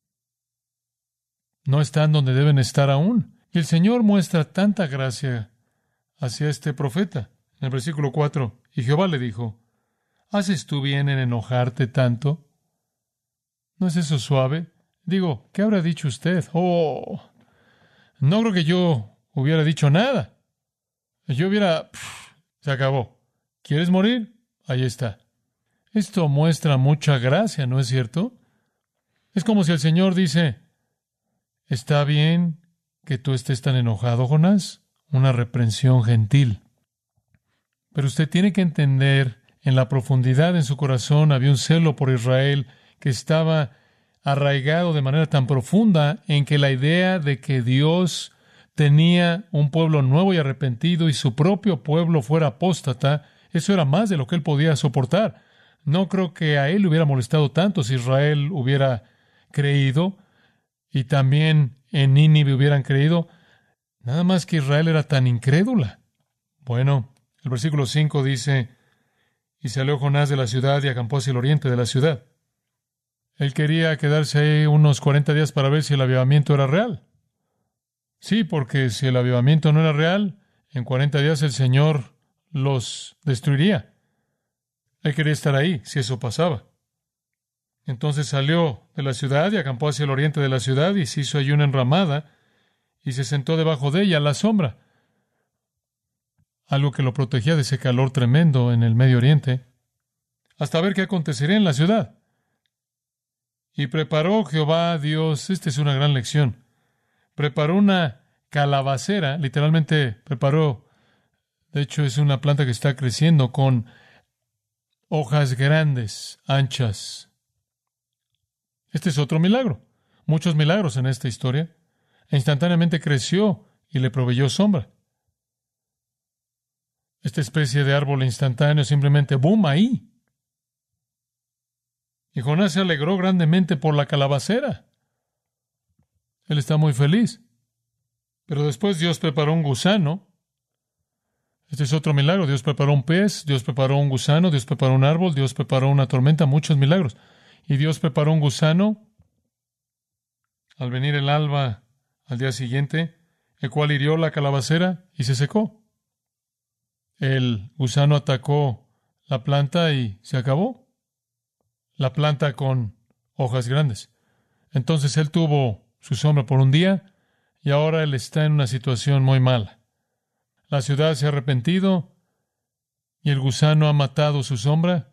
S2: no están donde deben estar aún. Y el Señor muestra tanta gracia hacia este profeta. En el versículo 4, y Jehová le dijo: ¿haces tú bien en enojarte tanto? ¿No es eso suave? Digo, ¿qué habrá dicho usted? Oh, no creo que yo hubiera dicho nada. Yo hubiera... se acabó. ¿Quieres morir? Ahí está. Esto muestra mucha gracia, ¿no es cierto? Es como si el Señor dice: ¿está bien que tú estés tan enojado, Jonás? Una reprensión gentil. Pero usted tiene que entender en la profundidad en su corazón había un celo por Israel que estaba arraigado de manera tan profunda en que la idea de que Dios tenía un pueblo nuevo y arrepentido y su propio pueblo fuera apóstata, eso era más de lo que él podía soportar. No creo que a él le hubiera molestado tanto si Israel hubiera creído y también en Nínive hubieran creído, nada más que Israel era tan incrédula. Bueno, el versículo 5 dice, y salió Jonás de la ciudad y acampó hacia el oriente de la ciudad. Él quería quedarse ahí unos 40 días para ver si el avivamiento era real. Sí, porque si el avivamiento no era real, en 40 días el Señor los destruiría. Él quería estar ahí, si eso pasaba. Entonces salió de la ciudad y acampó hacia el oriente de la ciudad y se hizo allí una enramada y se sentó debajo de ella a la sombra. Algo que lo protegía de ese calor tremendo en el Medio Oriente, hasta ver qué acontecería en la ciudad. Y preparó Jehová Dios, esta es una gran lección, preparó una calabacera, literalmente preparó, de hecho es una planta que está creciendo con hojas grandes, anchas. Este es otro milagro, muchos milagros en esta historia. E instantáneamente creció y le proveyó sombra. Esta especie de árbol instantáneo simplemente boom ahí. Y Jonás se alegró grandemente por la calabacera. Él está muy feliz. Pero después Dios preparó un gusano. Este es otro milagro. Dios preparó un pez, Dios preparó un gusano, Dios preparó un árbol, Dios preparó una tormenta, muchos milagros. Y Dios preparó un gusano al venir el alba al día siguiente, el cual hirió la calabacera y se secó. El gusano atacó la planta y se acabó. La planta con hojas grandes. Entonces él tuvo su sombra por un día y ahora él está en una situación muy mala. La ciudad se ha arrepentido y el gusano ha matado su sombra.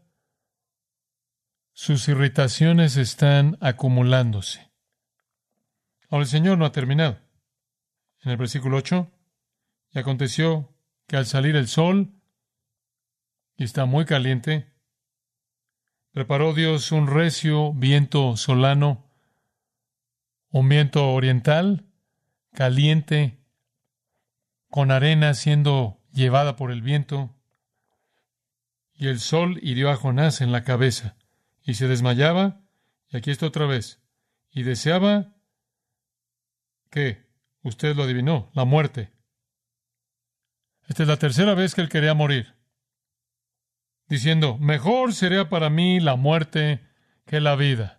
S2: Sus irritaciones están acumulándose. Ahora el Señor no ha terminado. En el versículo 8, y aconteció que al salir el sol, y está muy caliente, preparó Dios un recio viento solano, un viento oriental, caliente, con arena siendo llevada por el viento, y el sol hirió a Jonás en la cabeza, y se desmayaba, y aquí está otra vez, y deseaba, ¿qué? Usted lo adivinó, la muerte. Esta es la tercera vez que él quería morir, diciendo, mejor sería para mí la muerte que la vida.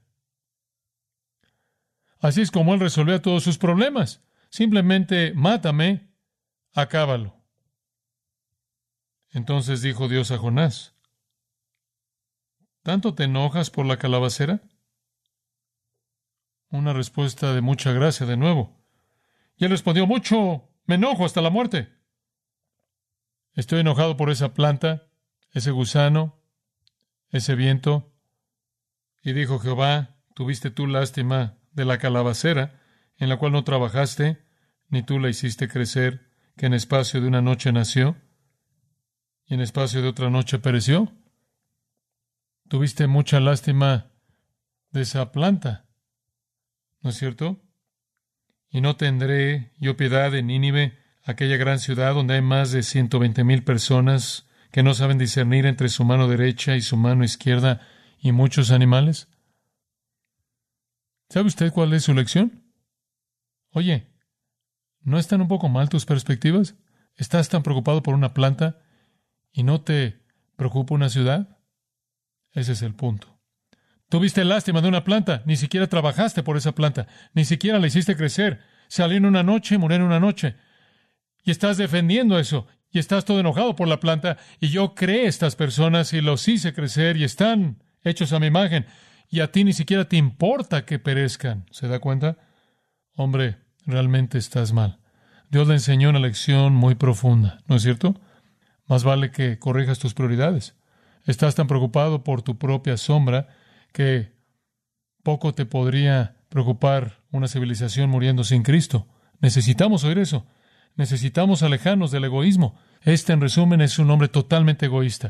S2: Así es como él resolvía todos sus problemas. Simplemente, mátame, acábalo. Entonces dijo Dios a Jonás, ¿tanto te enojas por la calabacera? Una respuesta de mucha gracia de nuevo. Y él respondió, mucho, me enojo hasta la muerte. Estoy enojado por esa planta, ese gusano, ese viento. Y dijo Jehová, ¿tuviste tú lástima de la calabacera, en la cual no trabajaste, ni tú la hiciste crecer, que en espacio de una noche nació, y en espacio de otra noche pereció? Tuviste mucha lástima de esa planta, ¿no es cierto? Y no tendré yo piedad de Nínive, aquella gran ciudad donde hay más de 120,000 personas que no saben discernir entre su mano derecha y su mano izquierda y muchos animales. ¿Sabe usted cuál es su lección? Oye, ¿no están un poco mal tus perspectivas? ¿Estás tan preocupado por una planta y no te preocupa una ciudad? Ese es el punto. Tuviste lástima de una planta, ni siquiera trabajaste por esa planta, ni siquiera la hiciste crecer. Salió en una noche y murió en una noche. Y estás defendiendo eso, y estás todo enojado por la planta, y yo creé estas personas y los hice crecer y están hechos a mi imagen, y a ti ni siquiera te importa que perezcan. ¿Se da cuenta? Hombre, realmente estás mal. Dios le enseñó una lección muy profunda, ¿no es cierto? Más vale que corrijas tus prioridades. Estás tan preocupado por tu propia sombra que poco te podría preocupar una civilización muriendo sin Cristo. Necesitamos oír eso. Necesitamos alejarnos del egoísmo. Este, en resumen, es un hombre totalmente egoísta.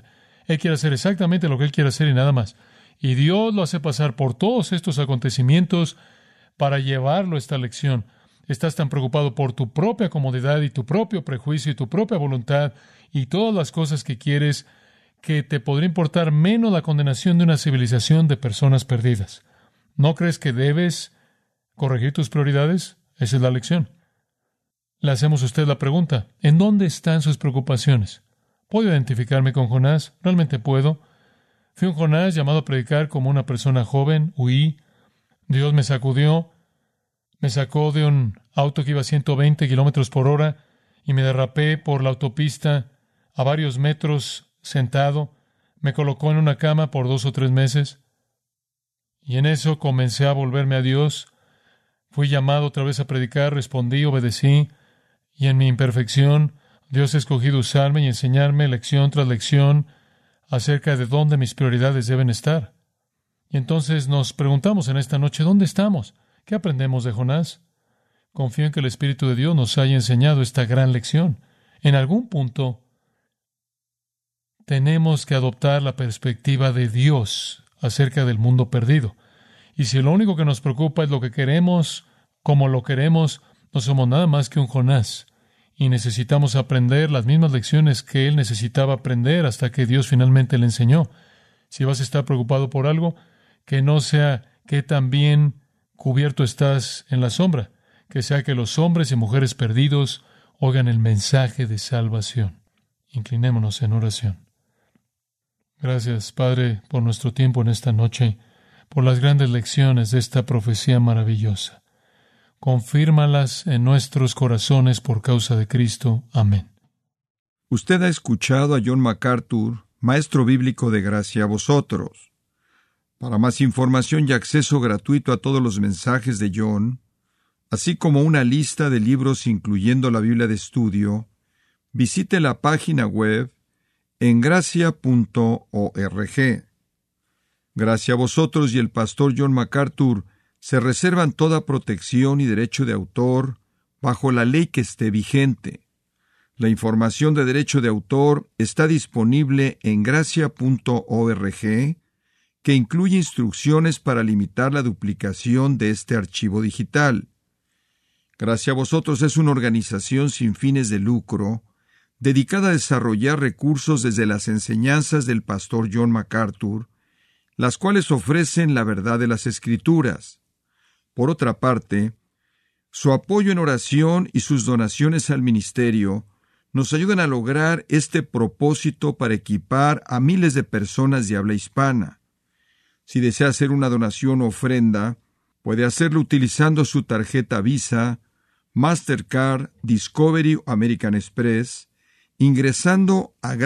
S2: Él quiere hacer exactamente lo que Él quiere hacer y nada más. Y Dios lo hace pasar por todos estos acontecimientos para llevarlo a esta lección. Estás tan preocupado por tu propia comodidad y tu propio prejuicio y tu propia voluntad y todas las cosas que quieres, que te podría importar menos la condenación de una civilización de personas perdidas. ¿No crees que debes corregir tus prioridades? Esa es la lección. Le hacemos a usted la pregunta, ¿en dónde están sus preocupaciones? ¿Puedo identificarme con Jonás? ¿Realmente puedo? Fui un Jonás llamado a predicar como una persona joven, huí. Dios me sacudió, me sacó de un auto que iba a 120 kilómetros por hora y me derrapé por la autopista a varios metros sentado. Me colocó en una cama por 2 o 3 meses. Y en eso comencé a volverme a Dios. Fui llamado otra vez a predicar, respondí, obedecí. Y en mi imperfección, Dios ha escogido usarme y enseñarme lección tras lección acerca de dónde mis prioridades deben estar. Y entonces nos preguntamos en esta noche, ¿dónde estamos? ¿Qué aprendemos de Jonás? Confío en que el Espíritu de Dios nos haya enseñado esta gran lección. En algún punto, tenemos que adoptar la perspectiva de Dios acerca del mundo perdido. Y si lo único que nos preocupa es lo que queremos, como lo queremos, no somos nada más que un Jonás. Y necesitamos aprender las mismas lecciones que él necesitaba aprender hasta que Dios finalmente le enseñó. Si vas a estar preocupado por algo, que no sea que también cubierto estás en la sombra, que sea que los hombres y mujeres perdidos oigan el mensaje de salvación. Inclinémonos en oración. Gracias, Padre, por nuestro tiempo en esta noche, por las grandes lecciones de esta profecía maravillosa. Confírmalas en nuestros corazones por causa de Cristo. Amén.
S1: Usted ha escuchado a John MacArthur, maestro bíblico de Gracia a Vosotros. Para más información y acceso gratuito a todos los mensajes de John, así como una lista de libros incluyendo la Biblia de estudio, visite la página web en gracia.org. Gracia a Vosotros y el pastor John MacArthur se reservan toda protección y derecho de autor bajo la ley que esté vigente. La información de derecho de autor está disponible en gracia.org, que incluye instrucciones para limitar la duplicación de este archivo digital. Gracia a Vosotros es una organización sin fines de lucro, dedicada a desarrollar recursos desde las enseñanzas del pastor John MacArthur, las cuales ofrecen la verdad de las Escrituras. Por otra parte, su apoyo en oración y sus donaciones al ministerio nos ayudan a lograr este propósito para equipar a miles de personas de habla hispana. Si desea hacer una donación o ofrenda, puede hacerlo utilizando su tarjeta Visa, Mastercard, Discovery o American Express, ingresando a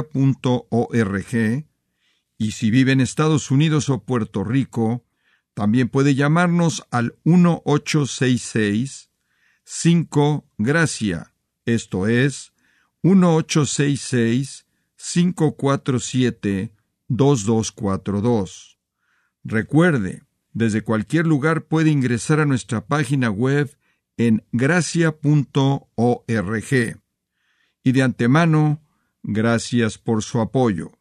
S1: gracia.org, y si vive en Estados Unidos o Puerto Rico, también puede llamarnos al 1-866-5-GRACIA, esto es, 1-866-547-2242. Recuerde, desde cualquier lugar puede ingresar a nuestra página web en gracia.org. Y de antemano, gracias por su apoyo.